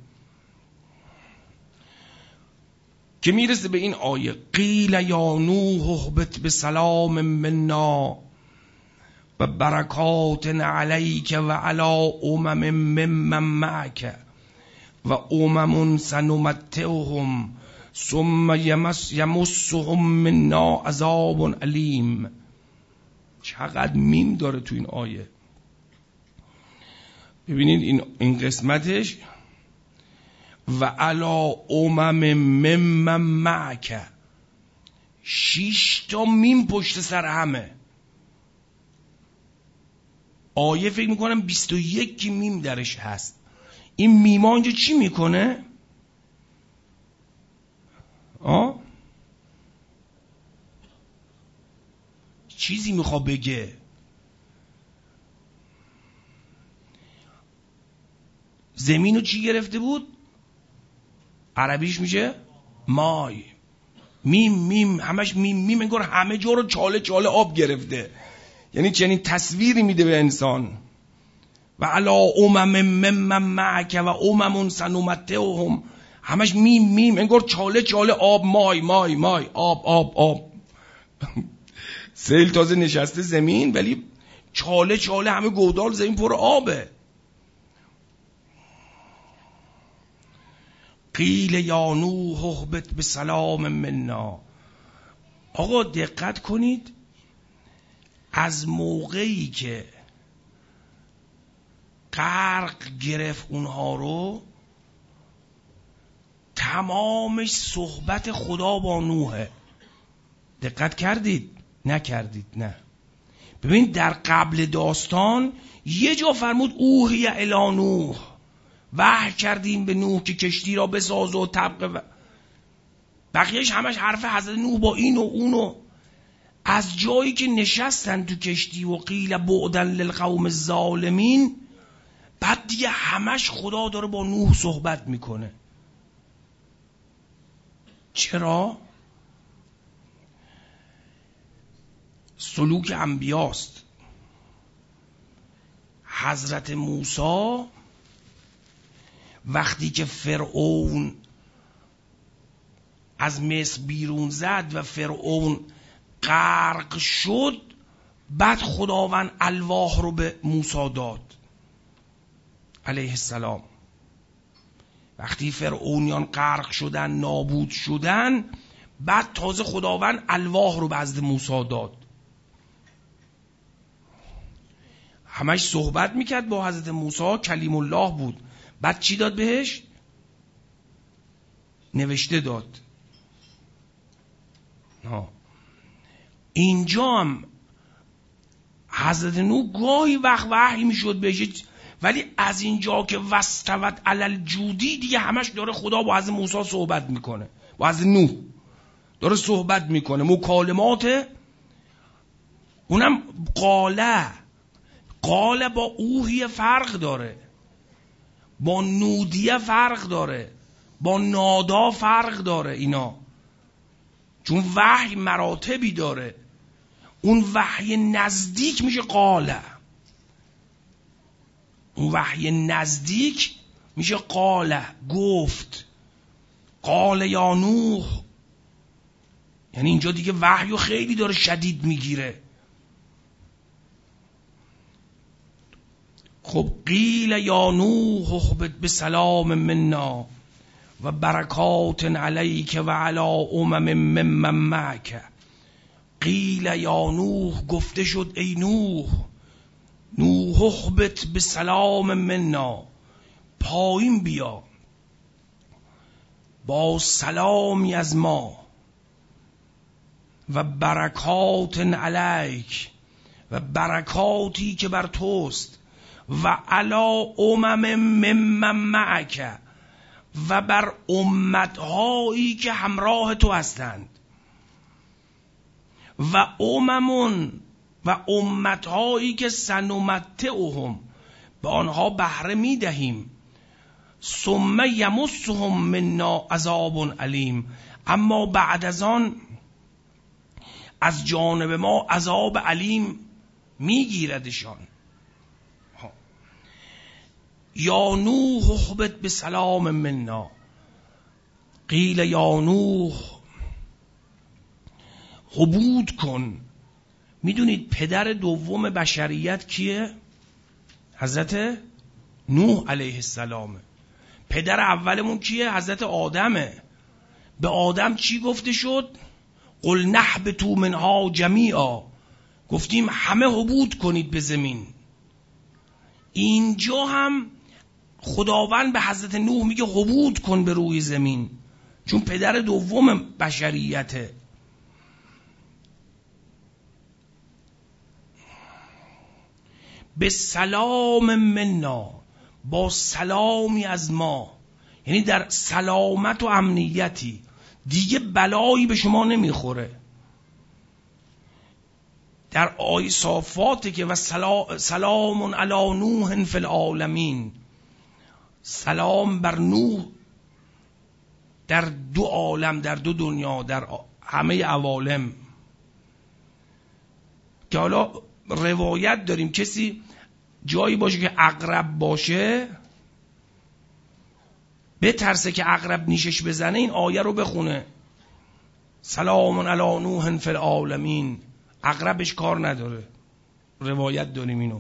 که میرسه به این آیه قیل یا نوح اهبط بسلام منا و برکات علیک و علی امم ممن معک و امم سنمتعهم ثم یمس یمسهم منا عذاب علیم. چقدر میم داره تو این آیه. ببینید این این قسمتش و علی امم ممن معک، شش تا میم پشت سر همه. آیه فکر میکنم بیست و یک میم درش هست. این میما اینجا چی میکنه؟ آه؟ چیزی میخواد بگه. زمینو چی گرفته بود؟ عربیش میشه مای. میم میم همش میم میم، انگار همه جا رو چاله چاله آب گرفته. یعنی چنین تصویری میده به انسان. و علا امم ممن معک و امم سنمتعهم، همش میم میم، انگار چاله چاله آب، مای مای مای، آب آب آب. سیل تازه نشسته زمین ولی چاله چاله همه گودال زمین پر آبه. قیل یا نوح اهبط بسلام منا. آقا دقت کنید، از موقعی که غرق گرفت اونها رو، تمامش صحبت خدا با نوحه. دقت کردید؟ نکردید؟ نه. ببین در قبل داستان یه جا فرمود اوحی الی نوح، وحی کردیم به نوح که کشتی را بساز و طبق و بقیهش همش حرف حضرت نوح با این و اون و از جایی که نشستن تو کشتی و قیل بعدن للقوم الظالمین، بعد دیگه همش خدا داره با نوح صحبت میکنه. چرا؟ سلوک انبیاست. حضرت موسی وقتی که فرعون از مصر بیرون زد و فرعون غرق شد، بعد خداوند الواح رو به موسی داد علیه السلام. وقتی فرعونیان غرق شدن، نابود شدن، بعد تازه خداوند الواح رو به حضرت موسی داد. همش صحبت میکرد با حضرت موسی، کلیم الله بود. بعد چی داد بهش؟ نوشته داد. ها. اینجا هم حضرت نوح گاهی وقت وحی میشد بهش، ولی از اینجا که واستود علی الجودی دیگه همش داره خدا با حضرت موسی صحبت میکنه، با حضرت نوح داره صحبت میکنه. مکالمات اونم قاله قاله با اوحی فرق داره، با نودیه فرق داره، با نادا فرق داره اینا، چون وحی مراتبی داره. اون وحی نزدیک میشه قاله، اون وحی نزدیک میشه قاله، گفت. قال یا نوح، یعنی اینجا دیگه وحیو خیلی داره شدید میگیره. خب قیل یا نوح اهبط بسلام منا و برکات علیک و علی امم ممن معک. قیل یا نوح، گفته شد ای نوح، نوح اهبط بسلام منا، پایین بیا، با سلامی از ما و برکات علیک و برکاتی که بر توست و علی امم ممن معک و بر امتهایی که همراه تو هستند و اممون و امتهایی که سنمتعهم به آنها بهره میدهیم ثم یمسهم منا عذاب علیم اما بعد از آن از جانب ما عذاب علیم میگیردشان. یا نوح اهبط بسلام منا قیل یا نوح هبوط کن. میدونید پدر دوم بشریت کیه؟ حضرت نوح علیه السلامه. پدر اولمون کیه؟ حضرت آدمه. به آدم چی گفته شد؟ قل نهبطوا منها جمیعا، گفتیم همه هبوط کنید به زمین. اینجا هم خداوند به حضرت نوح میگه هبوط کن به روی زمین، چون پدر دوم بشریته. به سلام منا، با سلامی از ما، یعنی در سلامت و امنیتی، دیگه بلایی به شما نمیخوره. در آیه صافاته که و سلام علی نوح فی العالمین، سلام بر نوح در دو عالم، در دو دنیا، در همه عوالم. که حالا روایت داریم کسی جایی باشه که عقرب باشه بترسه که عقرب نیشش بزنه، این آیه رو بخونه سلام علی نوح فی العالمین، عقربش کار نداره. روایت داریم اینو.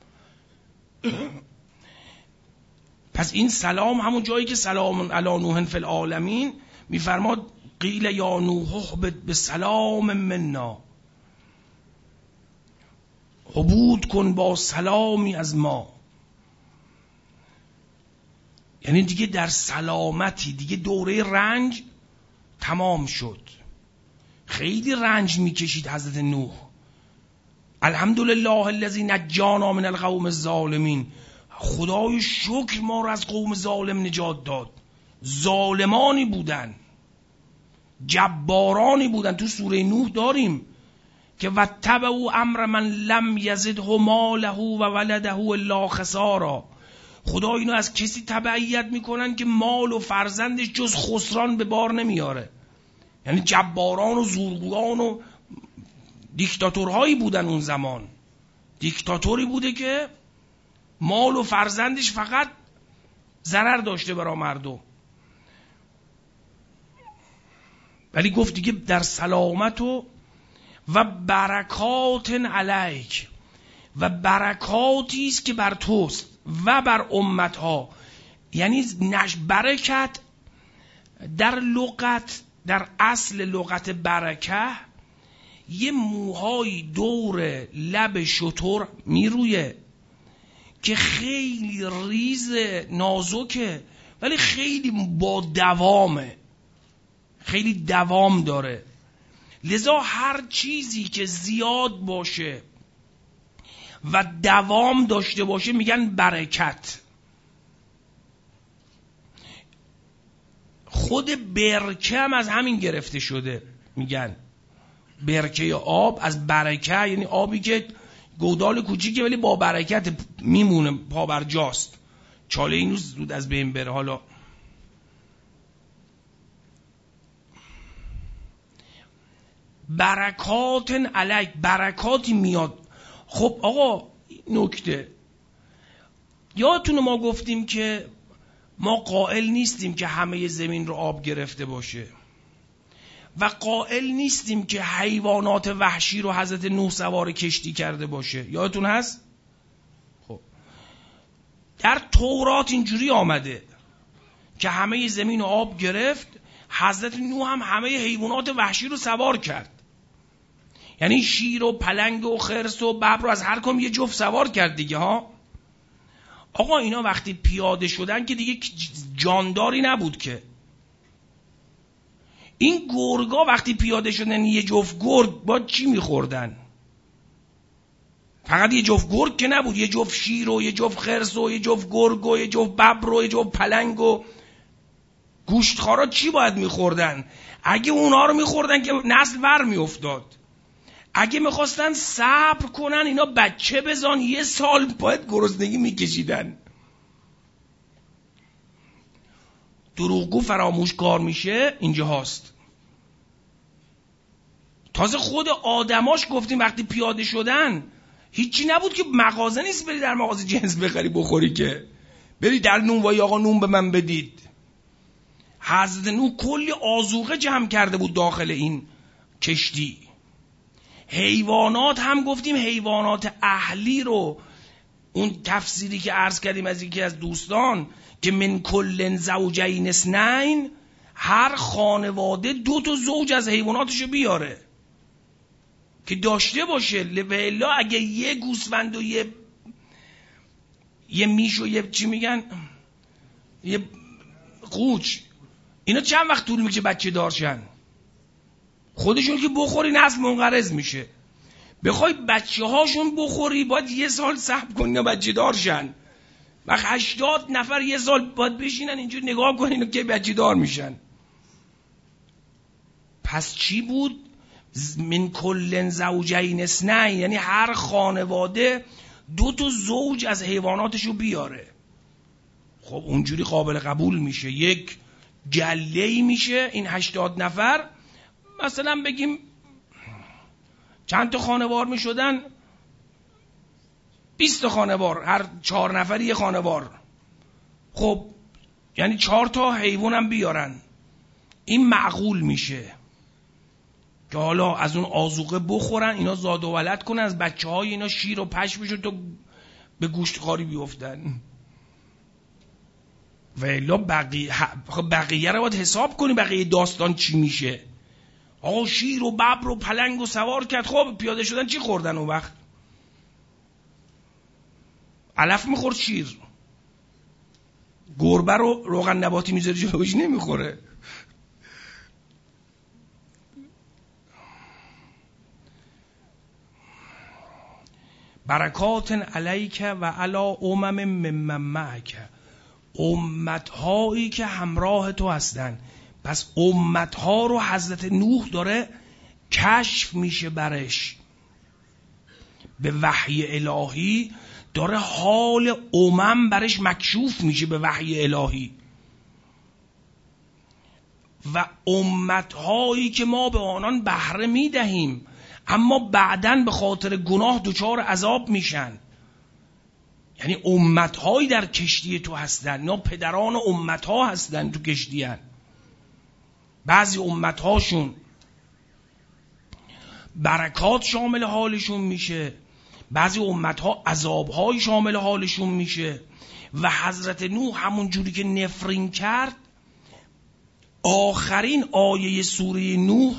پس این سلام همون جایی که سلام علی نوح فی العالمین میفرماد قیل یا نوح اهبط بسلام منا، هبوط کن با سلامی از ما. یعنی دیگه در سلامتی، دیگه دوره رنج تمام شد. خیلی رنج میکشید حضرت نوح. الحمدلله الذی نجانا من القوم الظالمین، خدای شکر ما رو از قوم ظالم نجات داد. ظالمانی بودن، جبارانی بودن. تو سوره نوح داریم که واتبعوا امر من لم یزده ماله و ولده الا خسارا. خدا اینو از کسی تبعیت میکنن که مال و فرزندش جز خسران به بار نمیاره. یعنی جباران و زورگویان و دیکتاتورهایی بودن اون زمان. دیکتاتوری بوده که مال و فرزندش فقط ضرر داشته برای مردم. ولی گفت دیگه در سلامت و و برکات علیک، و برکاتی است که بر توست و بر امتها. یعنی نش برکت در لغت، در اصل لغت برکه، یه موهای دور لب شتر میرویه که خیلی ریز نازکه ولی خیلی با دوامه، خیلی دوام داره. لذا هر چیزی که زیاد باشه و دوام داشته باشه میگن برکت. خود برکه هم از همین گرفته شده، میگن برکه آب از برکه، یعنی آبی که گودال کوچیکه ولی با برکت میمونه، پا بر جاست. چاله اینو زود از بین بره. حالا برکات علیک، برکاتی میاد. خب آقا نکته، یادتونه ما گفتیم که ما قائل نیستیم که همه زمین رو آب گرفته باشه و قائل نیستیم که حیوانات وحشی رو حضرت نوح سوار کشتی کرده باشه. یادتون هست؟ خب در تورات اینجوری آمده که همه زمین رو آب گرفت، حضرت نوح هم همه حیوانات وحشی رو سوار کرد. یعنی شیر و پلنگ و خرس و ببر رو از هر کم یه جفت سوار کرد دیگه ها. آقا اینا وقتی پیاده شدن که دیگه جانداری نبود که، این گرگا وقتی پیاده شدن یه جفت گرگ با چی میخوردن؟ فقط یه جفت گرگ که نبود، یه جفت شیر و یه جفت خرس و یه جفت گرگ و یه جفت ببر و یه جفت پلنگ و گوشتخوارا چی باید میخوردن؟ اگه اونا رو میخوردن که نسل ور میافتاد. اگه میخواستن صبر کنن اینا بچه بزان یه سال باید گرسنگی میکشیدن. دروغگو فراموش کار میشه اینجا هاست. تازه خود آدماش گفتیم وقتی پیاده شدن هیچی نبود که مغازه نیست بری در مغازه جنس بخری بخوری، که بری در نونوایی آقا نون به من بدید. حضرت نوح کلی آذوقه جمع کرده بود داخل این کشتی. حیوانات هم گفتیم حیوانات اهلی رو، اون تفسیری که عرض کردیم از یکی از دوستان که من کل زوجین اثنین، هر خانواده دو تا زوج از حیواناتشو بیاره که داشته باشه. لبلا اگه یه گوسفند و یه یه میش و یه چی میگن یه قوچ، اینا چند وقت طول میکشه بچه دارشن؟ خودشون که بخوری نسل منقرض میشه. بخوای بچه هاشون بخوری باید یه سال صبر کنی اینا بچه دارشن. و هشتاد نفر یه سال باید بشینن اینجور نگاه کنین که بچه دار میشن. پس چی بود؟ من کل زوجین اثنین، یعنی هر خانواده دو تا زوج از حیواناتشو بیاره. خب اونجوری قابل قبول میشه، یک گله‌ای میشه این هشتاد نفر. مثلا بگیم چند تا خانوار میشدن؟ بیست تا خانوار، هر چهار نفری یه خانوار. خب یعنی چهار تا حیوان هم بیارن، این معقول میشه که حالا از اون آذوقه بخورن، اینا زاد و ولد کنن، از بچه های اینا شیر و پشم بشن تا به گوشت خاری بیفتن. و الا بقیه بقیه رو باید حساب کنی، بقیه داستان چی میشه. آقا شیر و ببر و پلنگ و سوار کرد، خب پیاده شدن چی خوردن اون وقت؟ علف میخورد شیر، گربه رو روغن نباتی میذاری جلوش نمیخوره. برکات علیک و علی امم ممن معک، امتهایی که همراه تو هستن. پس امتها رو حضرت نوح داره کشف میشه برش به وحی الهی، داره حال امم برش مکشوف میشه به وحی الهی. و امتهایی که ما به آنان بهره میدهیم اما بعداً به خاطر گناه دچار عذاب میشن. یعنی امتهایی در کشتی تو هستن، اینا پدران امتها هستن تو کشتی هن. بعضی امتهاشون برکات شامل حالشون میشه، بعضی امتها عذابهای شامل حالشون میشه. و حضرت نوح همون جوری که نفرین کرد، آخرین آیه سوره نوح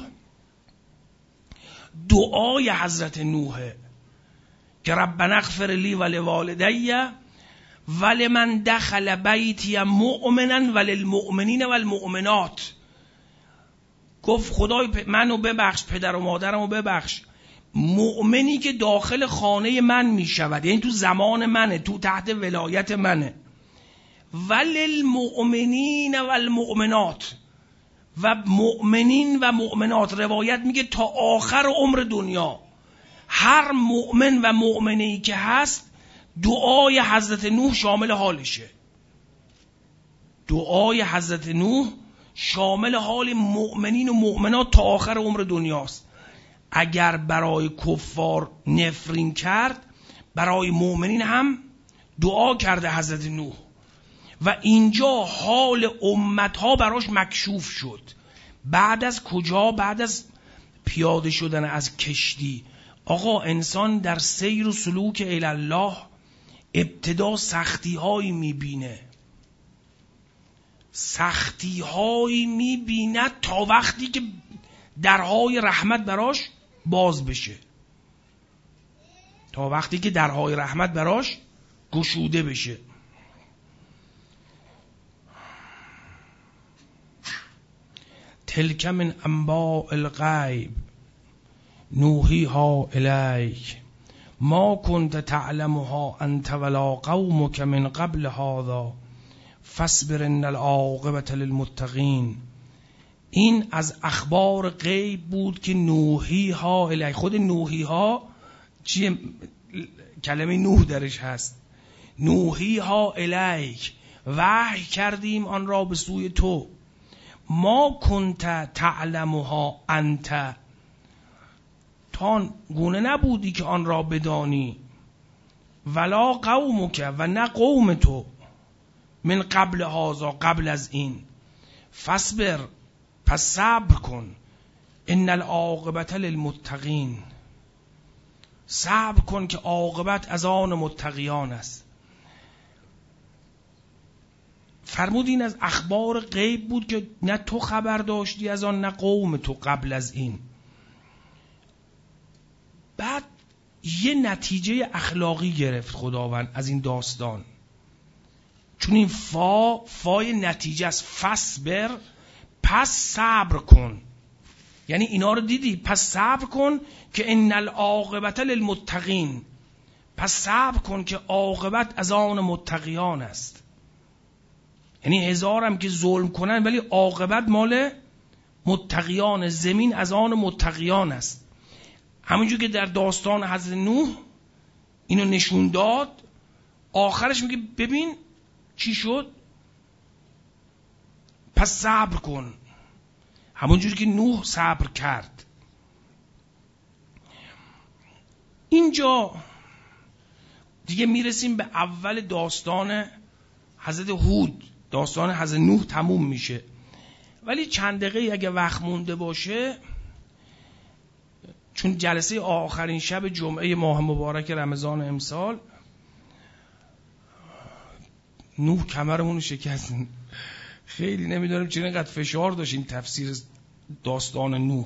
دعای حضرت نوحه که ربنا اغفر لی و لوالدی و لمن دخل بیتی مؤمنا و للمؤمنین و المؤمنات. گفت خدای منو ببخش، پدر و مادرمو ببخش، مؤمنی که داخل خانه من میشود، یعنی تو زمان منه، تو تحت ولایت منه، و للمؤمنین و المؤمنات، و مؤمنین و مؤمنات. روایت میگه تا آخر عمر دنیا هر مؤمن و مؤمنی که هست دعای حضرت نوح شامل حالشه. دعای حضرت نوح شامل حال مؤمنین و مؤمنات تا آخر عمر دنیاست. اگر برای کفار نفرین کرد، برای مؤمنین هم دعا کرده حضرت نوح. و اینجا حال امتها براش مکشوف شد. بعد از کجا؟ بعد از پیاده شدن از کشتی. آقا انسان در سیر و سلوک الی الله ابتدا سختی هایی میبینه، سختی هایی میبیند تا وقتی که درهای رحمت براش باز بشه، تا وقتی که درهای رحمت براش گشوده بشه. تلک من انباء الغیب نوحیها الیک ما کنت تعلمها انت ولا قومک من قبل هذا فاصبر ان العاقبة للمتقین. این از اخبار غیب بود که نوحیها الیک. خود نوحیها چیه؟ کلمه نوح درش هست. نوحیها الیک، وحی کردیم آن را به سوی تو. ما کنت تعلمها انت، تا گونه نبودی که آن را بدانی. ولا قومک، و نه قوم تو. من قبل هذا، قبل از این. فاصبر، پس صبر کن. ان العاقبة للمتقین، صبر کن که عاقبت از آن متقیان است. فرمود این از اخبار غیب بود که نه تو خبر داشتی از آن نه قوم تو قبل از این. بعد یه نتیجه اخلاقی گرفت خداوند از این داستان، چون این فا فای نتیجه است. فاصبر، پس صبر کن. یعنی اینا رو دیدی، پس صبر کن که ان العاقبة للمتقین، پس صبر کن که عاقبت از آن متقیان است. یعنی هزارم که ظلم کنن ولی عاقبت مال متقیان، زمین از آن متقیان است. همونجور که در داستان حضرت نوح اینو نشون داد، آخرش میگه ببین چی شد، پس صبر کن. همونجور که نوح صبر کرد. اینجا دیگه میرسیم به اول داستان حضرت هود. داستان حضرت نوح تموم میشه، ولی چند دقیقه اگه وقت مونده باشه، چون جلسه آخرین شب جمعه ماه مبارک رمضان امسال، نوح کمرمون شکست. خیلی نمیدونم چرا اینقدر فشار داشتیم تفسیر داستان نوح.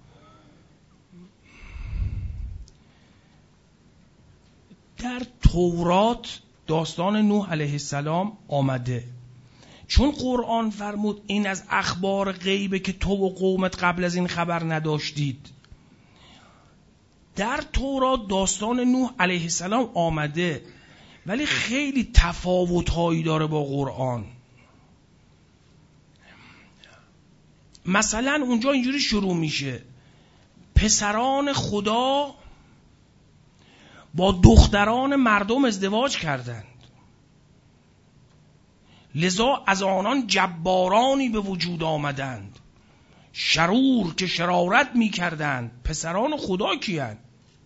در تورات داستان نوح علیه السلام آمده، چون قرآن فرمود این از اخبار غیبه که تو و قومت قبل از این خبر نداشتید. در تورات داستان نوح علیه السلام آمده، ولی خیلی تفاوت‌هایی داره با قرآن. مثلا اونجا اینجوری شروع میشه: پسران خدا با دختران مردم ازدواج کردند، لذا از آنان جبارانی به وجود آمدند، شرور که شرارت میکردند. پسران خدا کیند؟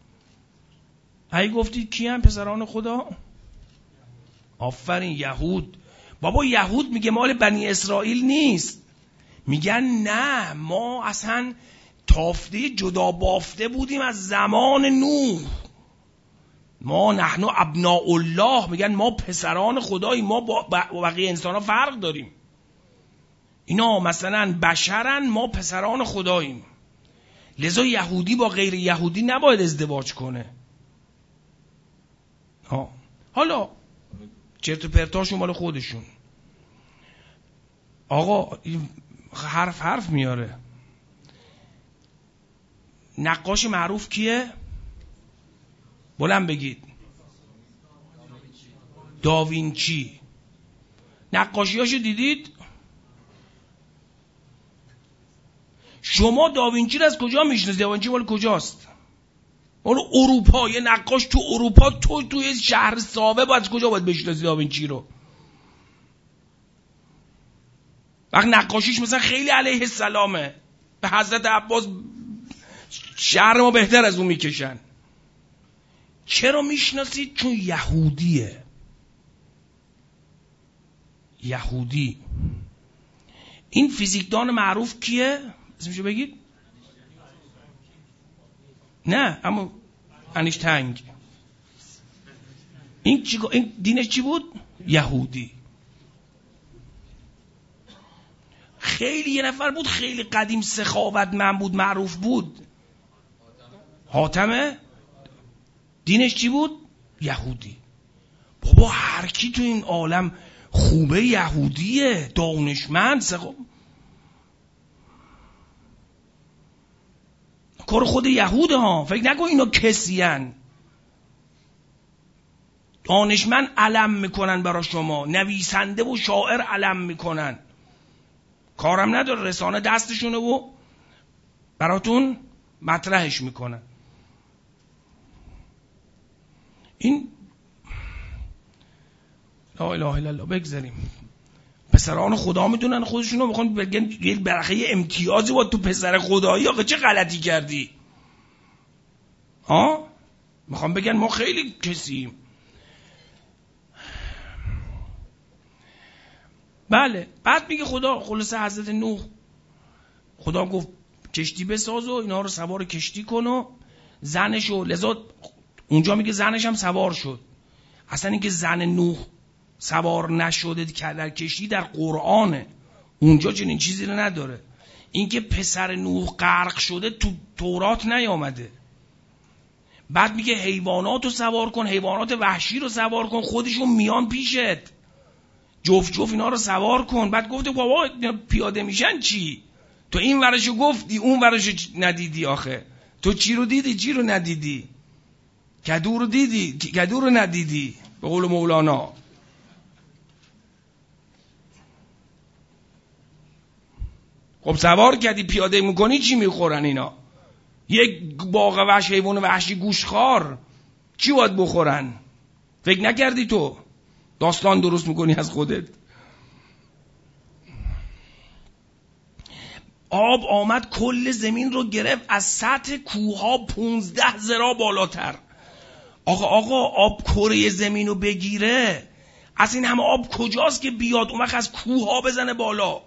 ای گفتید کیند پسران خدا؟ آفرین، یهود. بابا یهود میگه مال بنی اسرائیل نیست. میگن نه، ما اصلا تافته جدا بافته بودیم از زمان نوح، ما نحن ابناء الله. میگن ما پسران خداییم، ما با بقیه انسان ها فرق داریم. اینا مثلا بشرن، ما پسران خداییم. لذا یهودی با غیر یهودی نباید ازدواج کنه. ها. حالا چرت و پرتاشون مال خودشون. آقا حرف حرف میاره. نقاش معروف کیه؟ بلند بگید. داوینچی. نقاشیاشو دیدید؟ شما داوینچی رو از کجا میشناسید؟ داوینچی مال کجاست؟ مال اروپا. یه نقاش تو اروپا، تو توی شهر ساوه باید از کجا باید بشناسید داوینچی رو؟ وقت نقاشیش مثلا خیلی علیه السلامه، به حضرت عباس شهر ما بهتر از اون میکشن. چرا میشناسید؟ چون یهودیه. یهودی. این فیزیکدان معروف کیه؟ اسمشو بگید. نه، اما انیشتینگ. این چی؟ این دینش چی بود؟ یهودی. خیلی یه نفر بود خیلی قدیم، سخاوتمند بود، معروف بود. حاتمه. دینش چی بود؟ یهودی. بابا هر کی تو این عالم خوبه یهودیه، دانشمند. سخا... کار خود یهود ها. فکر نکن اینا کسیان. دانشمند علم میکنن برای شما، نویسنده و شاعر علم میکنن، کارم نداره، رسانه دستشونه و براتون مطرحش میکنن. این لا اله الا الله. بگذاریم. پسران خدا میدونن خودشونو، میخوان بگن یه برخه امتیازی با تو پسر خدایی. آقا چه غلطی کردی؟ ها؟ میخوان بگن ما خیلی کسیم. بله. بعد میگه خدا، خلاصه حضرت نوح، خدا گفت کشتی بساز و اینا رو سوار کشتی کن و زنشو، لذا اونجا میگه زنش هم سوار شد. اصلا اینکه زن نوح سوار نشده که در کشتی در قرآنه، اونجا چنین چیزی رو نداره. اینکه پسر نوح غرق شده تو تورات نیامده. بعد میگه حیوانات رو سوار کن، حیوانات وحشی رو سوار کن، خودشون میان پیشت، جفت جفت اینا رو سوار کن. بعد گفته بابا پیاده میشن چی؟ تو این ورشو گفتی اون ورشو ندیدی. آخه تو چی رو دیدی چی رو ندیدی؟ کدو رو دیدی کدو رو ندیدی، به قول مولانا. خب سوار کردی پیاده میکنی، چی میخورن اینا؟ یک باغ وحش، حیوان وحشی گوشخوار چی باید بخورن؟ فکر نکردی تو داستان درست میکنی از خودت؟ آب آمد کل زمین رو گرفت، از سطح کوها پونزده ذراع بالاتر. آقا آقا آب کره زمین رو بگیره، از این همه آب کجاست که بیاد اون وقت از کوها بزنه بالا؟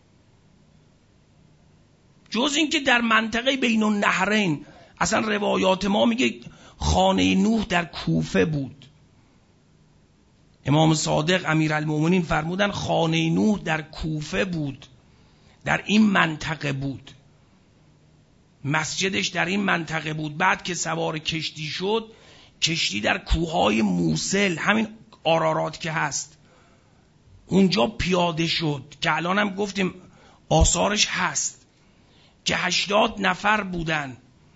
جز این که در منطقه بین النهرین، اصلا روایات ما میگه خانه نوح در کوفه بود. امام صادق امیرالمومنین فرمودن خانه نوح در کوفه بود، در این منطقه بود، مسجدش در این منطقه بود. بعد که سوار کشتی شد، کشتی در کوههای موصل، همین آرارات که هست، اونجا پیاده شد که الان هم گفتیم آثارش هست، که هشتاد نفر بودن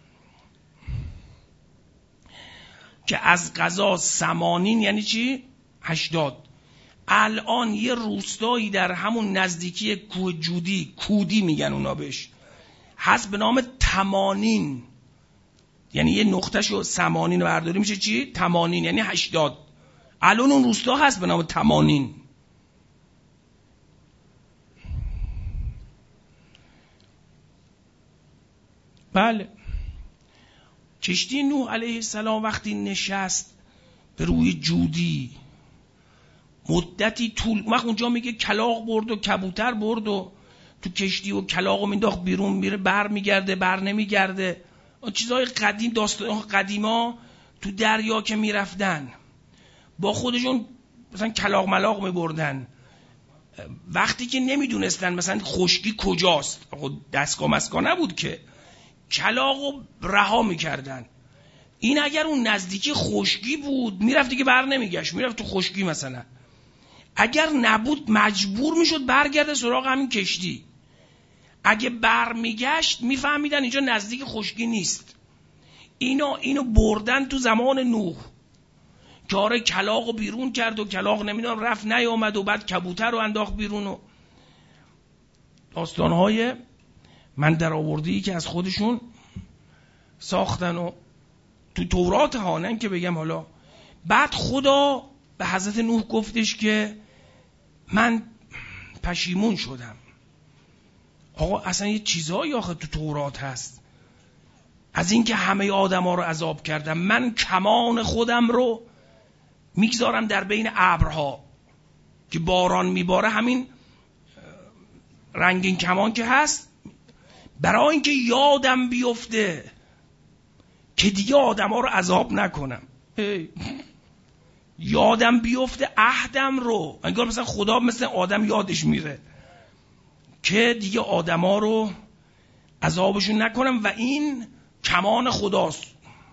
که از قضا سمانین، یعنی چی؟ هشتاد. الان یه روستایی در همون نزدیکی کوه جودی، کودی میگن اونا بهش، هست به نام تمانین، یعنی یه نقطهشو سمانین رو برداری میشه چی؟ تمانین، یعنی هشتاد. الان اون روستا هست به نام تمانین. بله. کشتی نوح علیه السلام وقتی نشست به روی جودی، مدتی طول، وقت اونجا میگه کلاغ برد و کبوتر برد و تو کشتی و کلاغو مینداخت بیرون، میره بر میگرده بر نمیگرده. چیزای قدیم، داستان قدیما تو دریا که میرفتن با خودشون مثلا کلاغ ملاغ میبردن، وقتی که نمیدونستن مثلا خشکی کجاست، دستگاه مسکا نبود که، کلاغو رها میکردن. این اگر اون نزدیکی خشکی بود میرفت دیگه بر نمیگشت، میرفت تو خشکی مثلا. اگر نبود مجبور میشد برگرده سراغ همین کشتی. اگه بر میگشت میفهمیدن اینجا نزدیک خشکی نیست. اینا اینو بردن تو زمان نوح که آره کلاغو بیرون کرد و کلاغ نمیدونم رفت نیامد و بعد کبوتر رو انداخت بیرون و داستانهای من در آوردی که از خودشون ساختن و تو تورات ها، نه که بگم حالا. بعد خدا به حضرت نوح گفتش که من پشیمون شدم. آقا اصلا یه چیزایی آخه تو تورات هست از این که همه آدم ها رو عذاب کردم، من کمان خودم رو میگذارم در بین ابرها که باران میباره، همین رنگین کمان که هست، برای اینکه یادم بیفته که دیگه آدم ها رو عذاب نکنم. یادم بیفته عهدم رو، انگار مثلا خدا مثل آدم یادش میره که دیگه آدم ها رو عذابشون نکنم و این کمان خداست.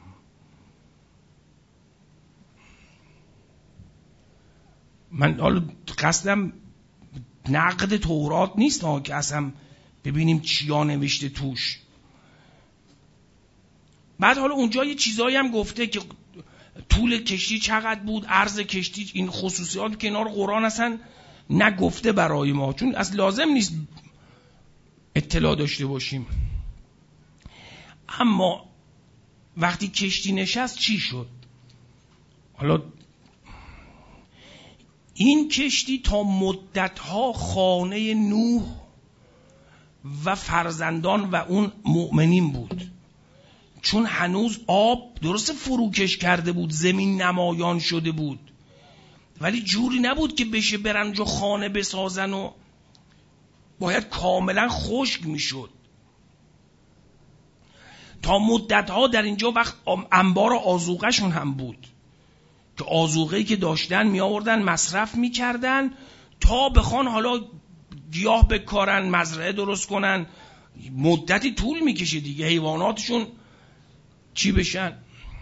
من حالا قصدم نقد تورات نیست ها، که اصلا ببینیم چیا نوشته توش. بعد حالا اونجا یه چیزایی هم گفته که طول کشتی چقدر بود، عرض کشتی، این خصوصیات کنار قرآن اصلا نگفته برای ما، چون اصلا لازم نیست اطلاع داشته باشیم. اما وقتی کشتی نشست چی شد؟ حالا این کشتی تا مدتها خانه نوح و فرزندان و اون مؤمنین بود، چون هنوز آب درست فروکش کرده بود، زمین نمایان شده بود، ولی جوری نبود که بشه برن اونجا خانه بسازن و باید کاملا خشک میشد. تا مدتها در اینجا وقت انبار آذوقه شون هم بود که آذوقه‌ای که داشتن می آوردن مصرف میکردن تا بخوان حالا گیاه بکارن، مزرعه درست کنن، مدتی طول میکشه دیگه حیواناتشون چی بشن.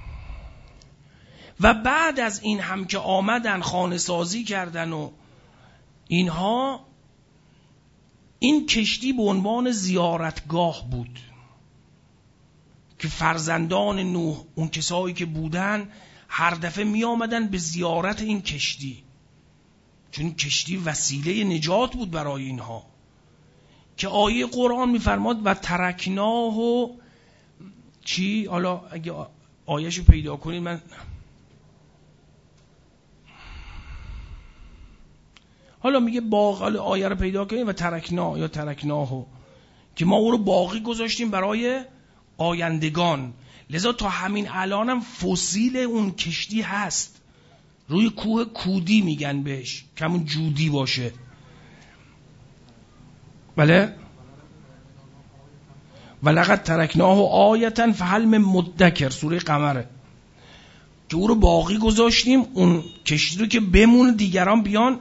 و بعد از این هم که آمدن خانه سازی کردن و اینها، این کشتی به عنوان زیارتگاه بود که فرزندان نوح، اون کسایی که بودن، هر دفعه می آمدن به زیارت این کشتی، چون کشتی وسیله نجات بود برای اینها. که آیه قرآن می فرماد و ترکناه و چی؟ حالا اگه آیهشو پیدا کنید، من حالا میگه باغ، حالا آیه رو پیدا کنید و ترکنا یا ترکناهو، که ما او رو باقی گذاشتیم برای آیندگان. لذا تا همین الانم فسیل اون کشتی هست، روی کوه کودی میگن بهش، که همون جودی باشه. بله، ولقد ترکناه آیةً فهل من مدکر، سوره قمره، که او رو باقی گذاشتیم اون کشتی رو که بمونه دیگران بیان.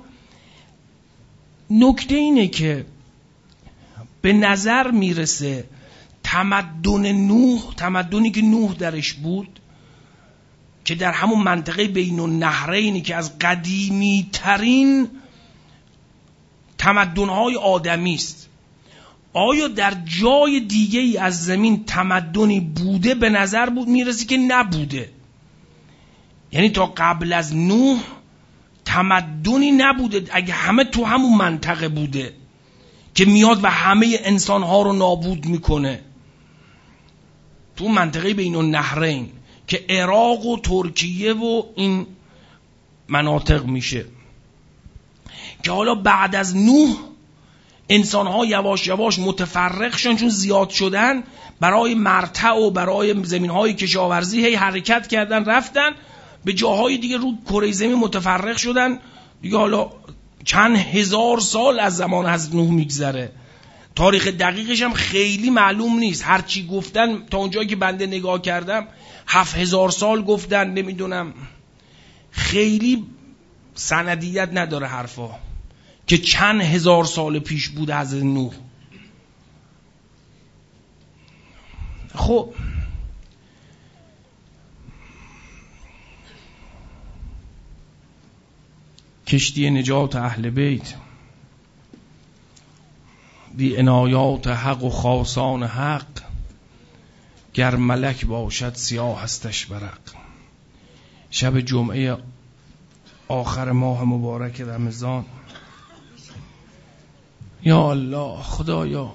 نکته اینه که به نظر میرسه تمدن نوح، تمدنی که نوح درش بود، که در همون منطقه بین النهرینی که از قدیمی ترین تمدن‌های آدمی است، آیا در جای دیگه ای از زمین تمدنی بوده؟ به نظر بود میرسه که نبوده. یعنی تا قبل از نوح تمدنی نبوده، اگه همه تو همون منطقه بوده که میاد و همه انسانها رو نابود میکنه، تو منطقه بین النهرین که عراق و ترکیه و این مناطق میشه. که حالا بعد از نوح انسانها یواش یواش متفرق شدن، چون زیاد شدن، برای مرتع و برای زمینهای کشاورزی هی حرکت کردن، رفتن به جاهای دیگه رو کره زمین متفرق شدن دیگه. حالا چند هزار سال از زمان از نوح میگذره، تاریخ دقیقش هم خیلی معلوم نیست. هرچی گفتن تا اونجایی که بنده نگاه کردم هفت هزار سال گفتن، نمیدونم، خیلی سندیت نداره حرفا که چند هزار سال پیش بود از نوح. خب کشتی نجات اهل بیت بی عنایات حق و خاصان حق، گر ملک باشد سیاه هستش برق. شب جمعه آخر ماه مبارک رمضان، یا الله خدایا،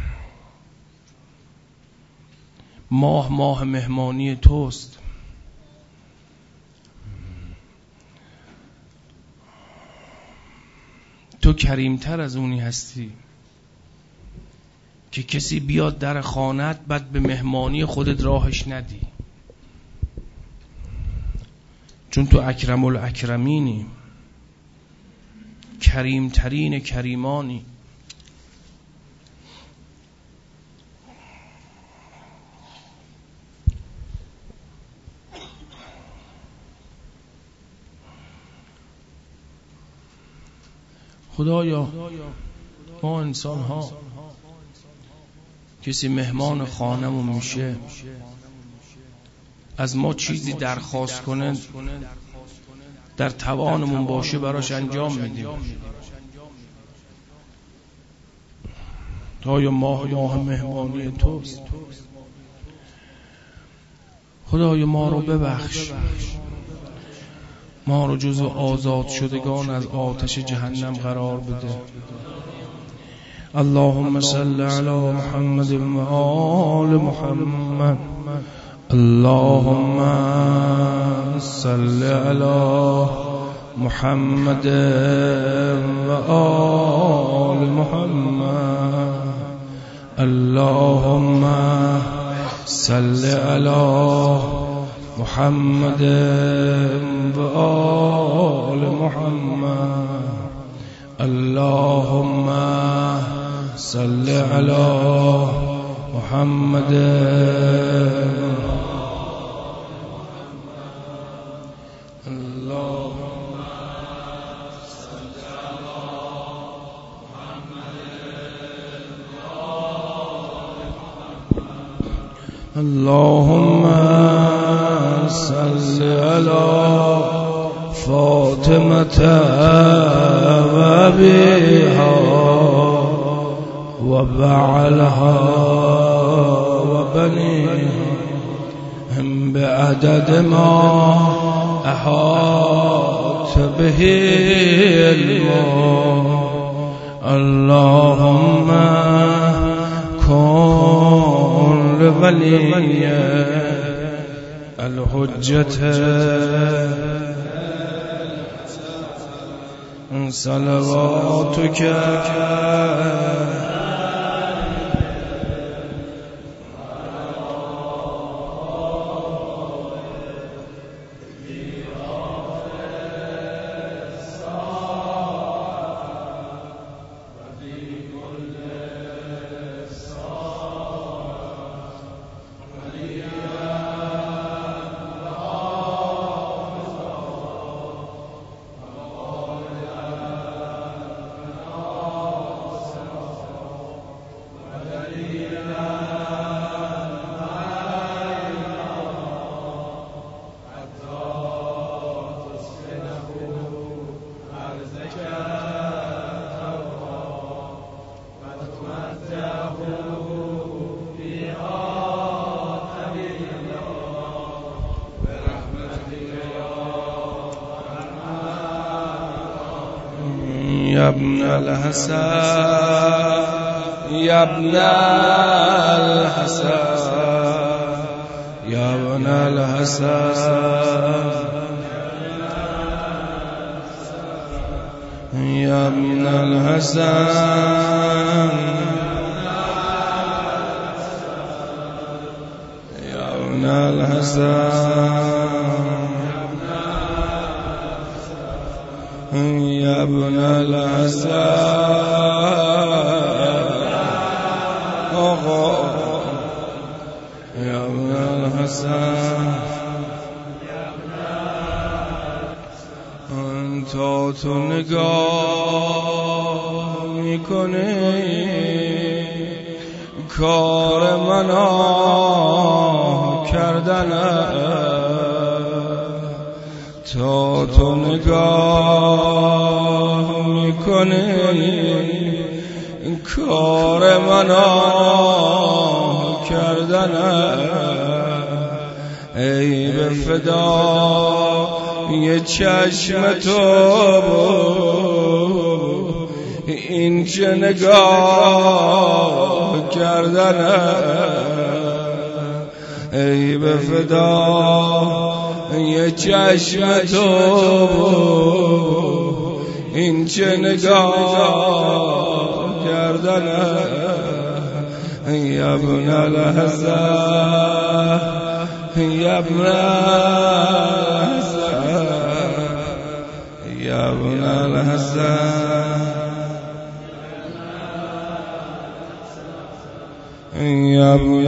ماه ماه مهمانی توست، تو کریمتر از اونی هستی که کسی بیاد در خانت بعد به مهمانی خودت راهش ندی، چون تو اکرم الاکرمینی، کریمترین کریمانی. خدایا ما انسان ها کسی مهمان خانمون میشه، از ما چیزی درخواست کنه، در توانمون باشه براش انجام میدیم. خدایا ماه ماه مهمانی توست، خدای ما رو ببخش، ما رو جزو آزاد شدگان از آتش جهنم قرار بده. اللهم صل علی محمد و آل محمد. اللهم صل علی محمد و آل محمد. اللهم صل علی محمد و آل محمد. اللهم صل علی محمد. اللهم صل على فاطمة وأبيها وبعلها وبنيها بعدد ما أحاط به علمه. اللهم كن لولي الحجة صلواتك يا ابن الحسن يا ابن الحسن يا ابن الحسن يا ابن الحسن يا ابن الحسن يا ابن الحسن يا ابن الحسن تا تو نگاه میکنی کار منو کردنه، تا تو نگاه میکنی کار منو کردنه. ای به فدا یه چشم تو این چه نگاه کردنه. ای به فدا یه چشم تو این چه نگاه کردنه. یا ابن الحسن یا ابن الحسن یا ابن الحسن یا ابن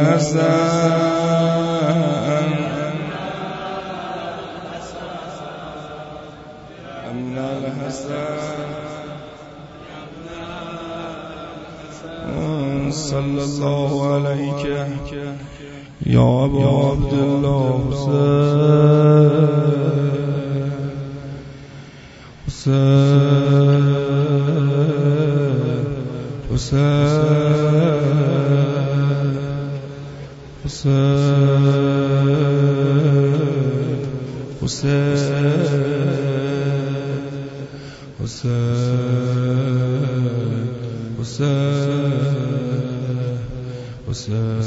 الحسن ابن الحسن صلى الله عليك يا أبا عبد الله حسين حسين حسين حسین حسین حسین حسین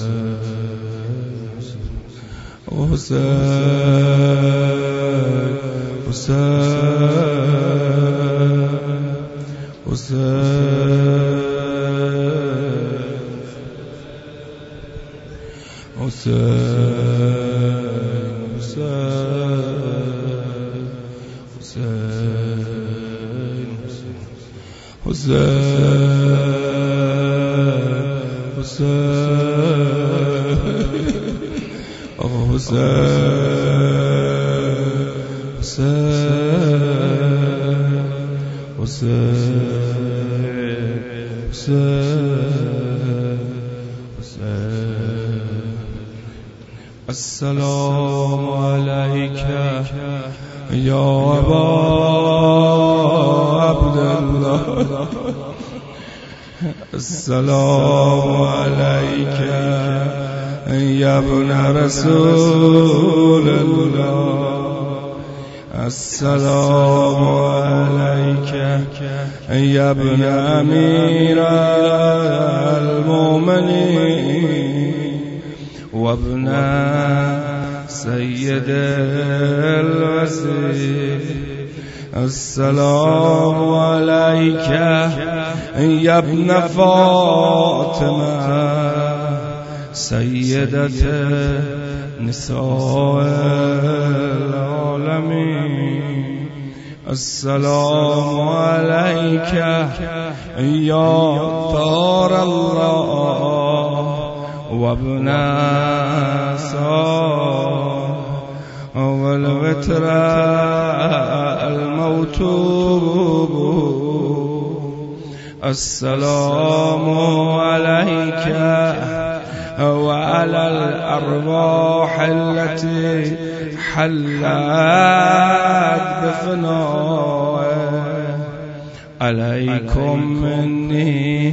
السلام عليك يا أبا عبد الله السلام عليك يا ابن رسول الله السلام عليك يا ابن أمير المؤمنين وابن سيد الوزير السلام عليك يا ابن فاطمة سيدة نساء العالمين السلام عليك يا دار الله وابن سار والوتر الموتوب السلام عليك وعلى الأرواح التي حلت بفنائك عليكم مني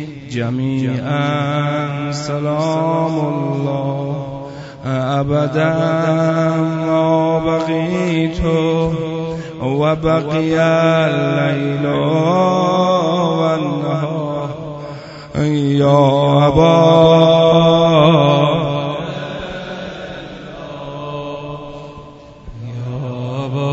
جميعا سلام الله أبدا ما بقيت وبقي الليل والنهار يا أبا يا أبا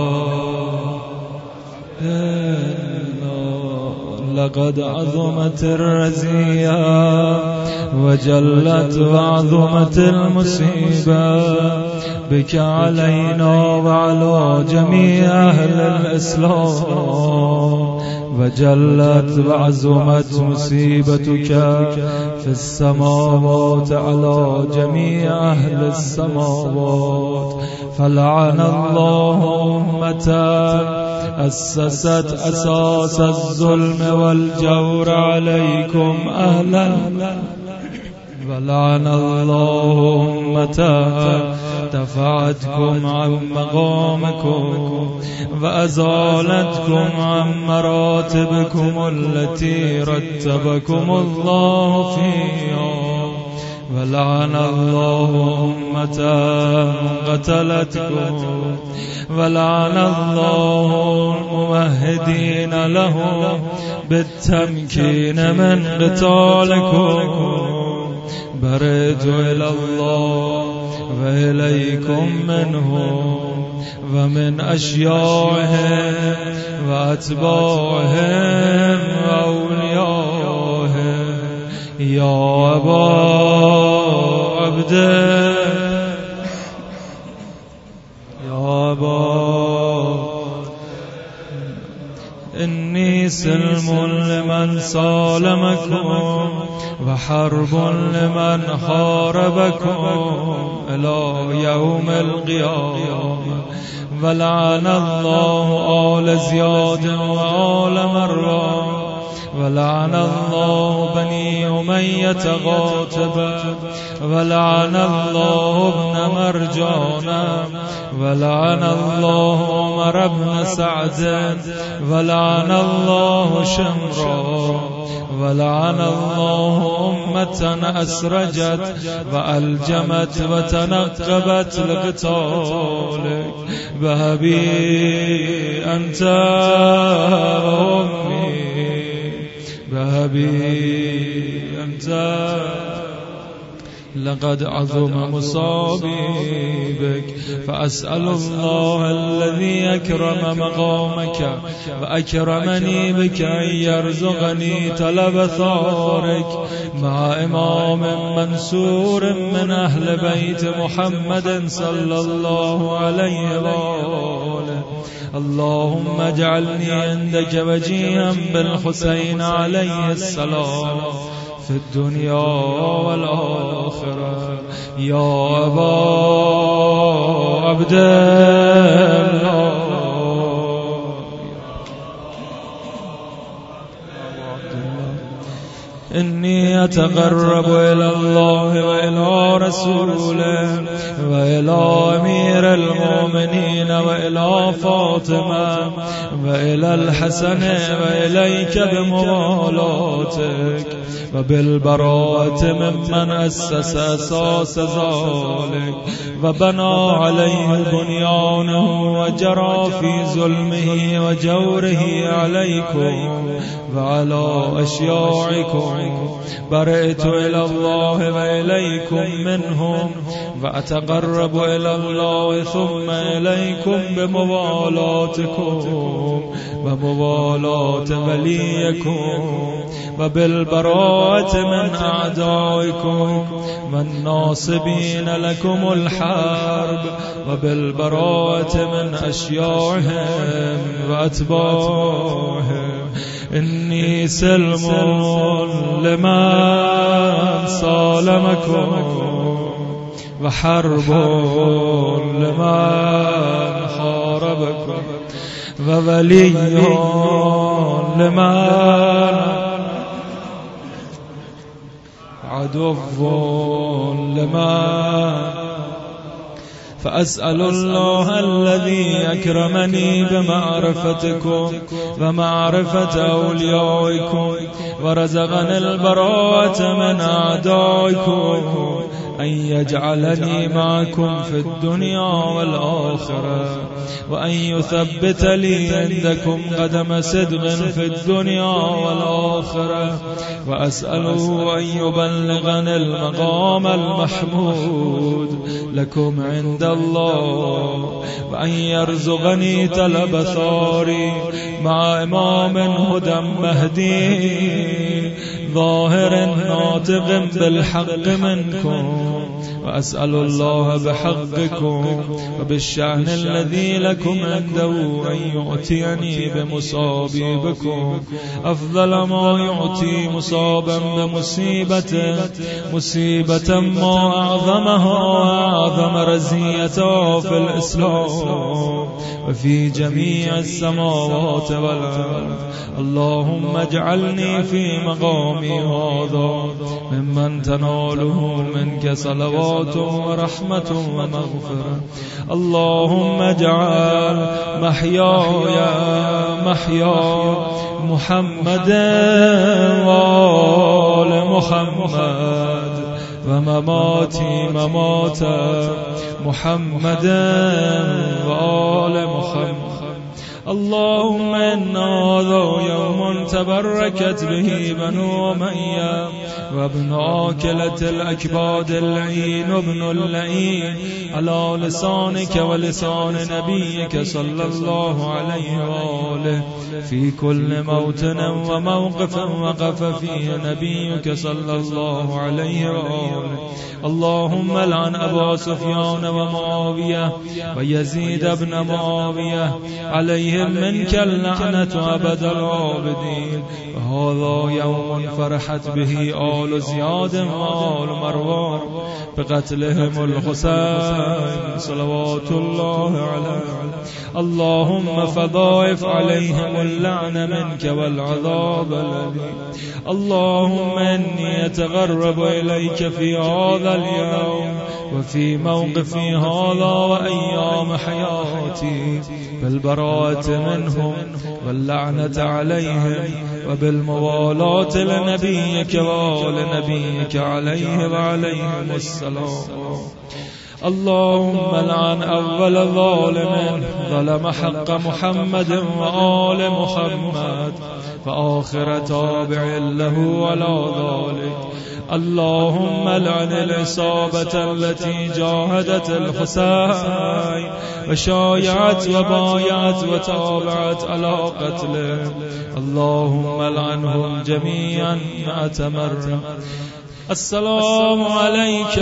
لقد عظمت الرزية وجلت وعظمت المصيبة بك علينا وعلى جميع أهل الإسلام وجلت وعظمت مصيبتك في السماوات على جميع أهل السماوات فلعن الله أمة أسست أساس الظلم والجور عليكم أهلا ولعن الله أمة دفعتكم عن مقامكم وأزالتكم عن مراتبكم التي رتبكم الله فيها ولعن الله أمة قتلتكم ولعن الله الممهدين له بالتمكين من قتالكم برجوا إلى الله وإليكم منهم ومن أشيائهم وأتباعهم وأوليائهم يا أبا عبد يا أبا إني سلم لمن سالمكم وحرب لمن حاربكم إلى يوم القيامة ولعن الله آل زياد وآل مروان ولعن الله بني أمية غاطبا ولعن الله ابن مرجانا ولعن الله عمر بن سعد ولعن الله شمرا ولعن الله أمة أسرجت وألجمت وتنقبت لقتالك بأبي أنت وأمي بأبي أنت لقد عظم مصابي بك فأسأل الله الذي أكرم مقامك وأكرمني بك أن يرزقني طلب ثارك مع إمام منصور من أهل بيت محمد صلى الله عليه وآله. اللهم اجعلني عندك وجيها بالحسين عليه السلام في الدنيا والآخرة يا أبا عبد الله. إني أتقرب إلى الله وإلى رسوله وإلى أمير المؤمنين وإلى فاطمة وإلى الحسن وإليك بموالاتك وبالبراءة ممن أسس أساس ذلك وبنى عليه بنيانه وجرى في ظلمه وجوره عليكم وعلى أشياعكم. برئت إلى الله وإليكم منهم وأتقرب إلى الله ثم إليكم بموالاتكم وموالاة وليكم وبالبراءة من أعدائكم والناصبين لكم الحرب وبالبراءة من أشياعهم وأتباعهم. إني سلم لمن صالمكم وحرب لمن حاربكم وولي لمن عدو لمن. فأسأل الله الذي أكرمني بمعرفتكم ومعرفة أوليائكم ورزقني البراءة من أعدائكم أن يجعلني معكم في الدنيا والآخرة وأن يثبت لي عندكم قدم صدق في الدنيا والآخرة. وأسأله أن يبلغني المقام المحمود لكم عند الله وأن يرزقني طلب ثاري مع إمام هدى مهدي ظاهر ناطق بالحق منكم. وأسأل الله بحقكم وبالشأن الذي لكم عنده أن يؤتيني بمصابي بكم أفضل ما يؤتي مصابا بمصيبة مصيبة ما أعظمها وأعظم رزيتها في الإسلام وفي جميع السماوات والأرض. اللهم اجعلني في مقامي هذا ممن تناله منك صلوات ورحمة ومغفرة. اللهم اجعل محياي محيا محمد وآل محمد ومماتي ممات محمد وآل محمد. اللهم إن هذا يوم تبركت به بنو أمية وابن آكلة الأكباد اللعين وابن اللعين على لسانك ولسان نبيك صلى الله عليه وآله في كل موطن وموقف وقف فيه نبيك صلى الله عليه وآله. اللهم لعن أبا سفيان ومعاوية ويزيد بن معاوية عليهم منك اللعنة أبد العابدين. وهذا يوم فرحت به آل زیاد و آل مروان بقتلهم الحسين صلوات الله عليه. اللهم فضاعف عليهم اللعن منك والعذاب الأليم. اللهم إني أتقرب إليك في هذا اليوم وفي موقفي هذا وأيام حياتي بالبراءة منهم واللعنة عليهم وبالموالاة لنبيك وآل نبيك عليه وعليهم السلام. اللهم لعن أول ظالم ظلم حق محمد وآل محمد وآخر تابع له على ذلك. اللهم لعن العصابة التي جاهدت الحسين وشايعت وبايعت وتابعت على قتله. اللهم لعنهم جميعا مئة مرة. السلام عليك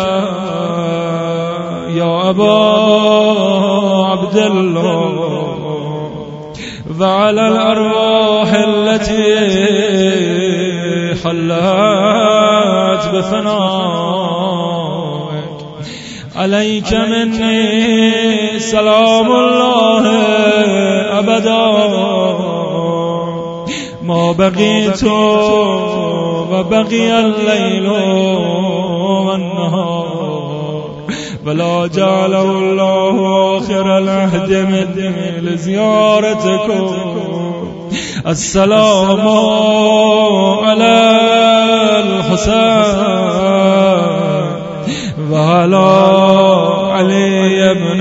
يا أبا عبد الله وعلى الأرواح التي حلت بفنائك. عليك مني سلام الله أبدا ما بقيت وبقي الليل والنهار ولا جعله الله آخر العهد مني لزيارتكم. السلام على الحسين وعلى علي بن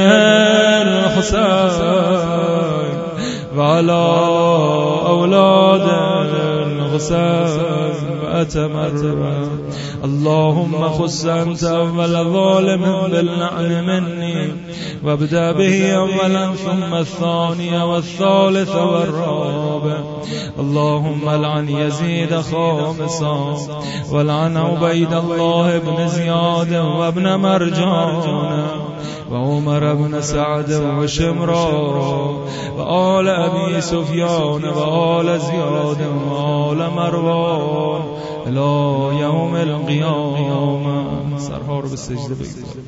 الحسين وعلى أولاد الحسين وأتمر. اللهم خص أنت أول ظالم باللعن مني وابدأ به أولا ثم الثاني والثالث والرابع. اللهم لعن يزيد خامسا ولعن عبيد الله بن زياد وابن مرجان وعمر بن سعد وشمران وآل أبي سفيان وآل زياد وآل مروان إلى يوم القيامة. سرها رو بالسجده بگذار.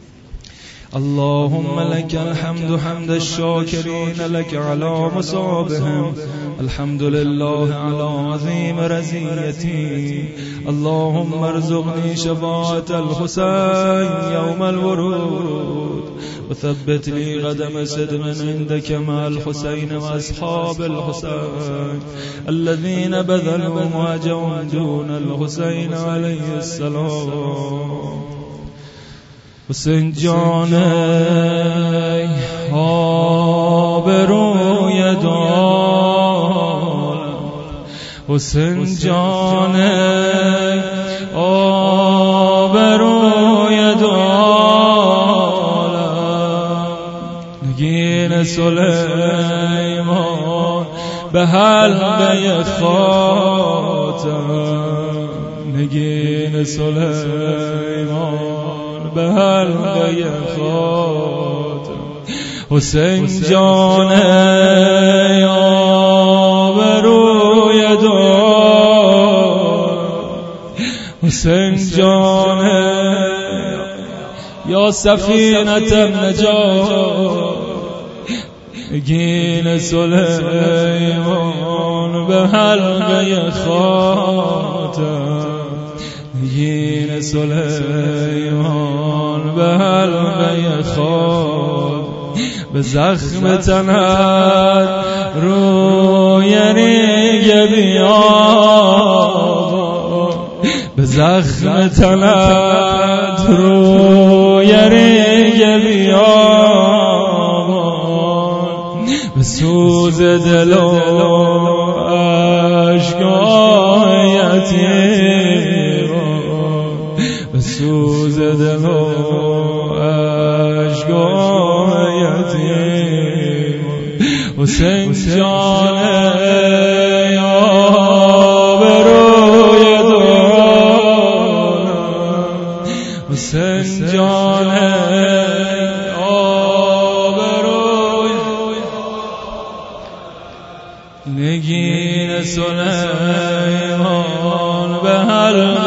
اللهم لك الحمد حمد الشاكرين لك على مصابهم. الحمد لله على عظيم رزيتي. اللهم ارزقني شفاعة الحسين يوم الورود وثبت لي قدم صدق عندك مع الحسين وأصحاب الحسين الذين بذلوا وجههم دون الحسين عليه السلام. حسین جانه آبروی دار حسین جانه آبروی دار نگین سلیمان به حلقه خاتم نگین سلیمان به حلقه خاتم. حسین جانه آبروی دار حسین جانه یا سفینة النجات نگین سلیمان به حلقه خاتم نگین سلیمان به حلقه خود به زخم تنت روی ریگ بیابان به زخم تنت روی ریگ بیابان به سوز دل و عشقای یتیمان به سوز دل و عشقای یتیمان. حسین جانه آبروی دارم حسین جانه آبروی نگین سلیمان به حلقه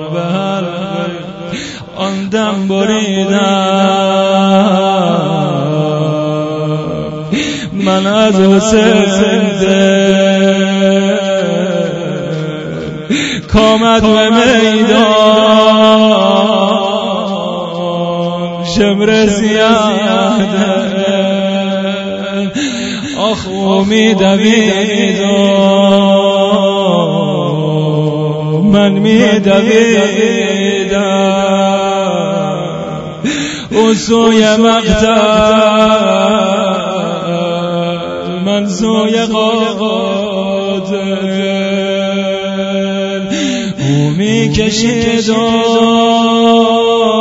به حلقه آن دم بریدم من از حسین کامد به میدان شمر سیاه آخ می دویدم من می دویدم او سوی مقتل من سوی قاتل او می کشیدم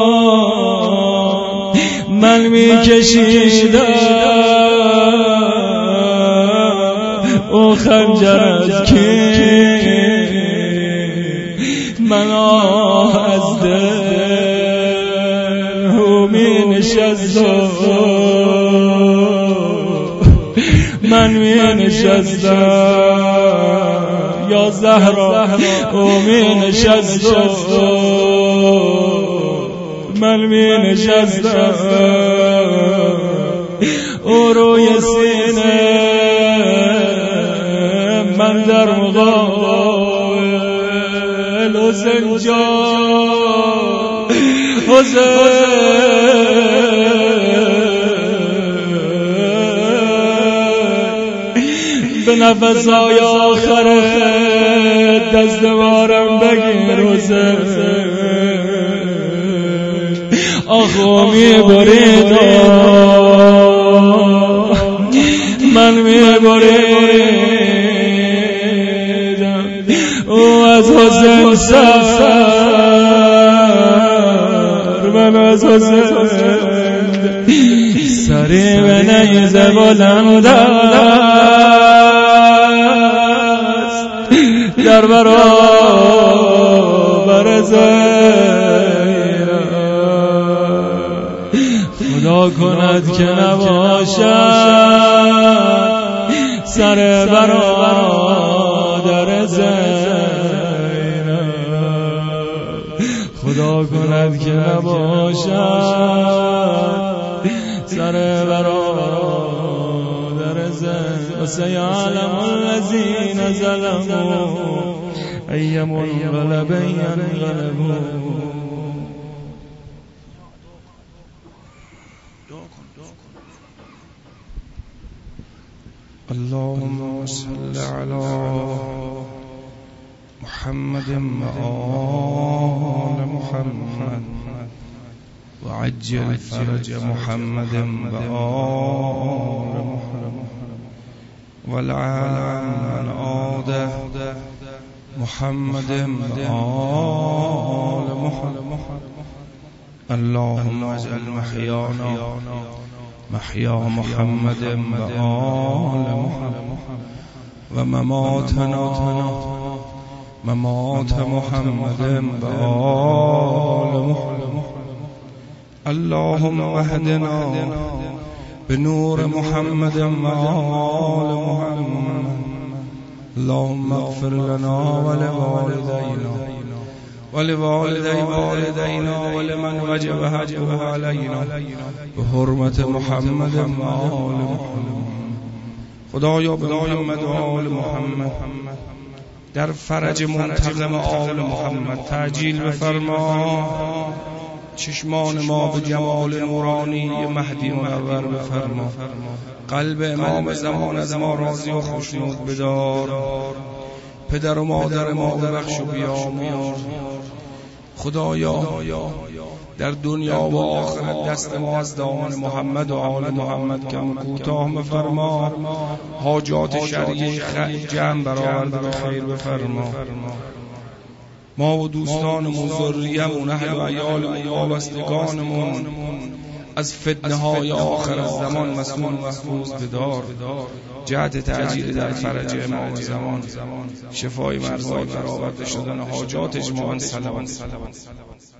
من می کشیدم او خنجر از کی من از دل او می نشستم من می نشستم یا زهرا او می نشستم من می نشستم او روی سینه من در مقابل حسین جان حسین به نفسهای آخر دست بارم بگیر حسین آخو می بریدم من می بریدم او از حسین سر من از حسین سری به نیزه بلند است در برابر زینب خدا کند که نباشد سر برادر زینب خدا کند که نباشد سر برادر زینب وسیعلم الذین ظلموا ای منقلب ینقلبون. اللهم صل على محمد وآل محمد وعجل فرج محمد وآل محمد والعن من عاد محمد وآل محمد. اللهم اجعل محيانا محيا محمد وآل محمد ومماتنا ممات محمد وآل محمد. اللهم اهدنا بنور محمد وآل محمد. اللهم اغفر لنا ولوالدينا ولوالدي والدينا ولمن وجب حقه علينا بحرمة محمد وآل محمد. خدایا به محمد و آل محمد در فرج منتقم آل محمد تعجیل بفرما. چشمان ما به جمال نورانی مهدی منور بفرما. قلب امام زمان از ما راضی و خوشنود بدار. پدر و مادر ما ببخش و بیامرز. خدایا در دنیا و آخرت دست ما از دامن محمد و آل محمد کم کوتاه مفرما. حاجات شرعی جمع برآورده به خیر بفرما. ما و دوستانمون ذریه‌مون اهل و عیالمون وابستگانمون از فتنه های آخر الزمان مسئول محفوظ بدار. جهت تعجیل در فرج امام زمان شفای مرزای برآورده شدن حاجات اجماعاً. سلام.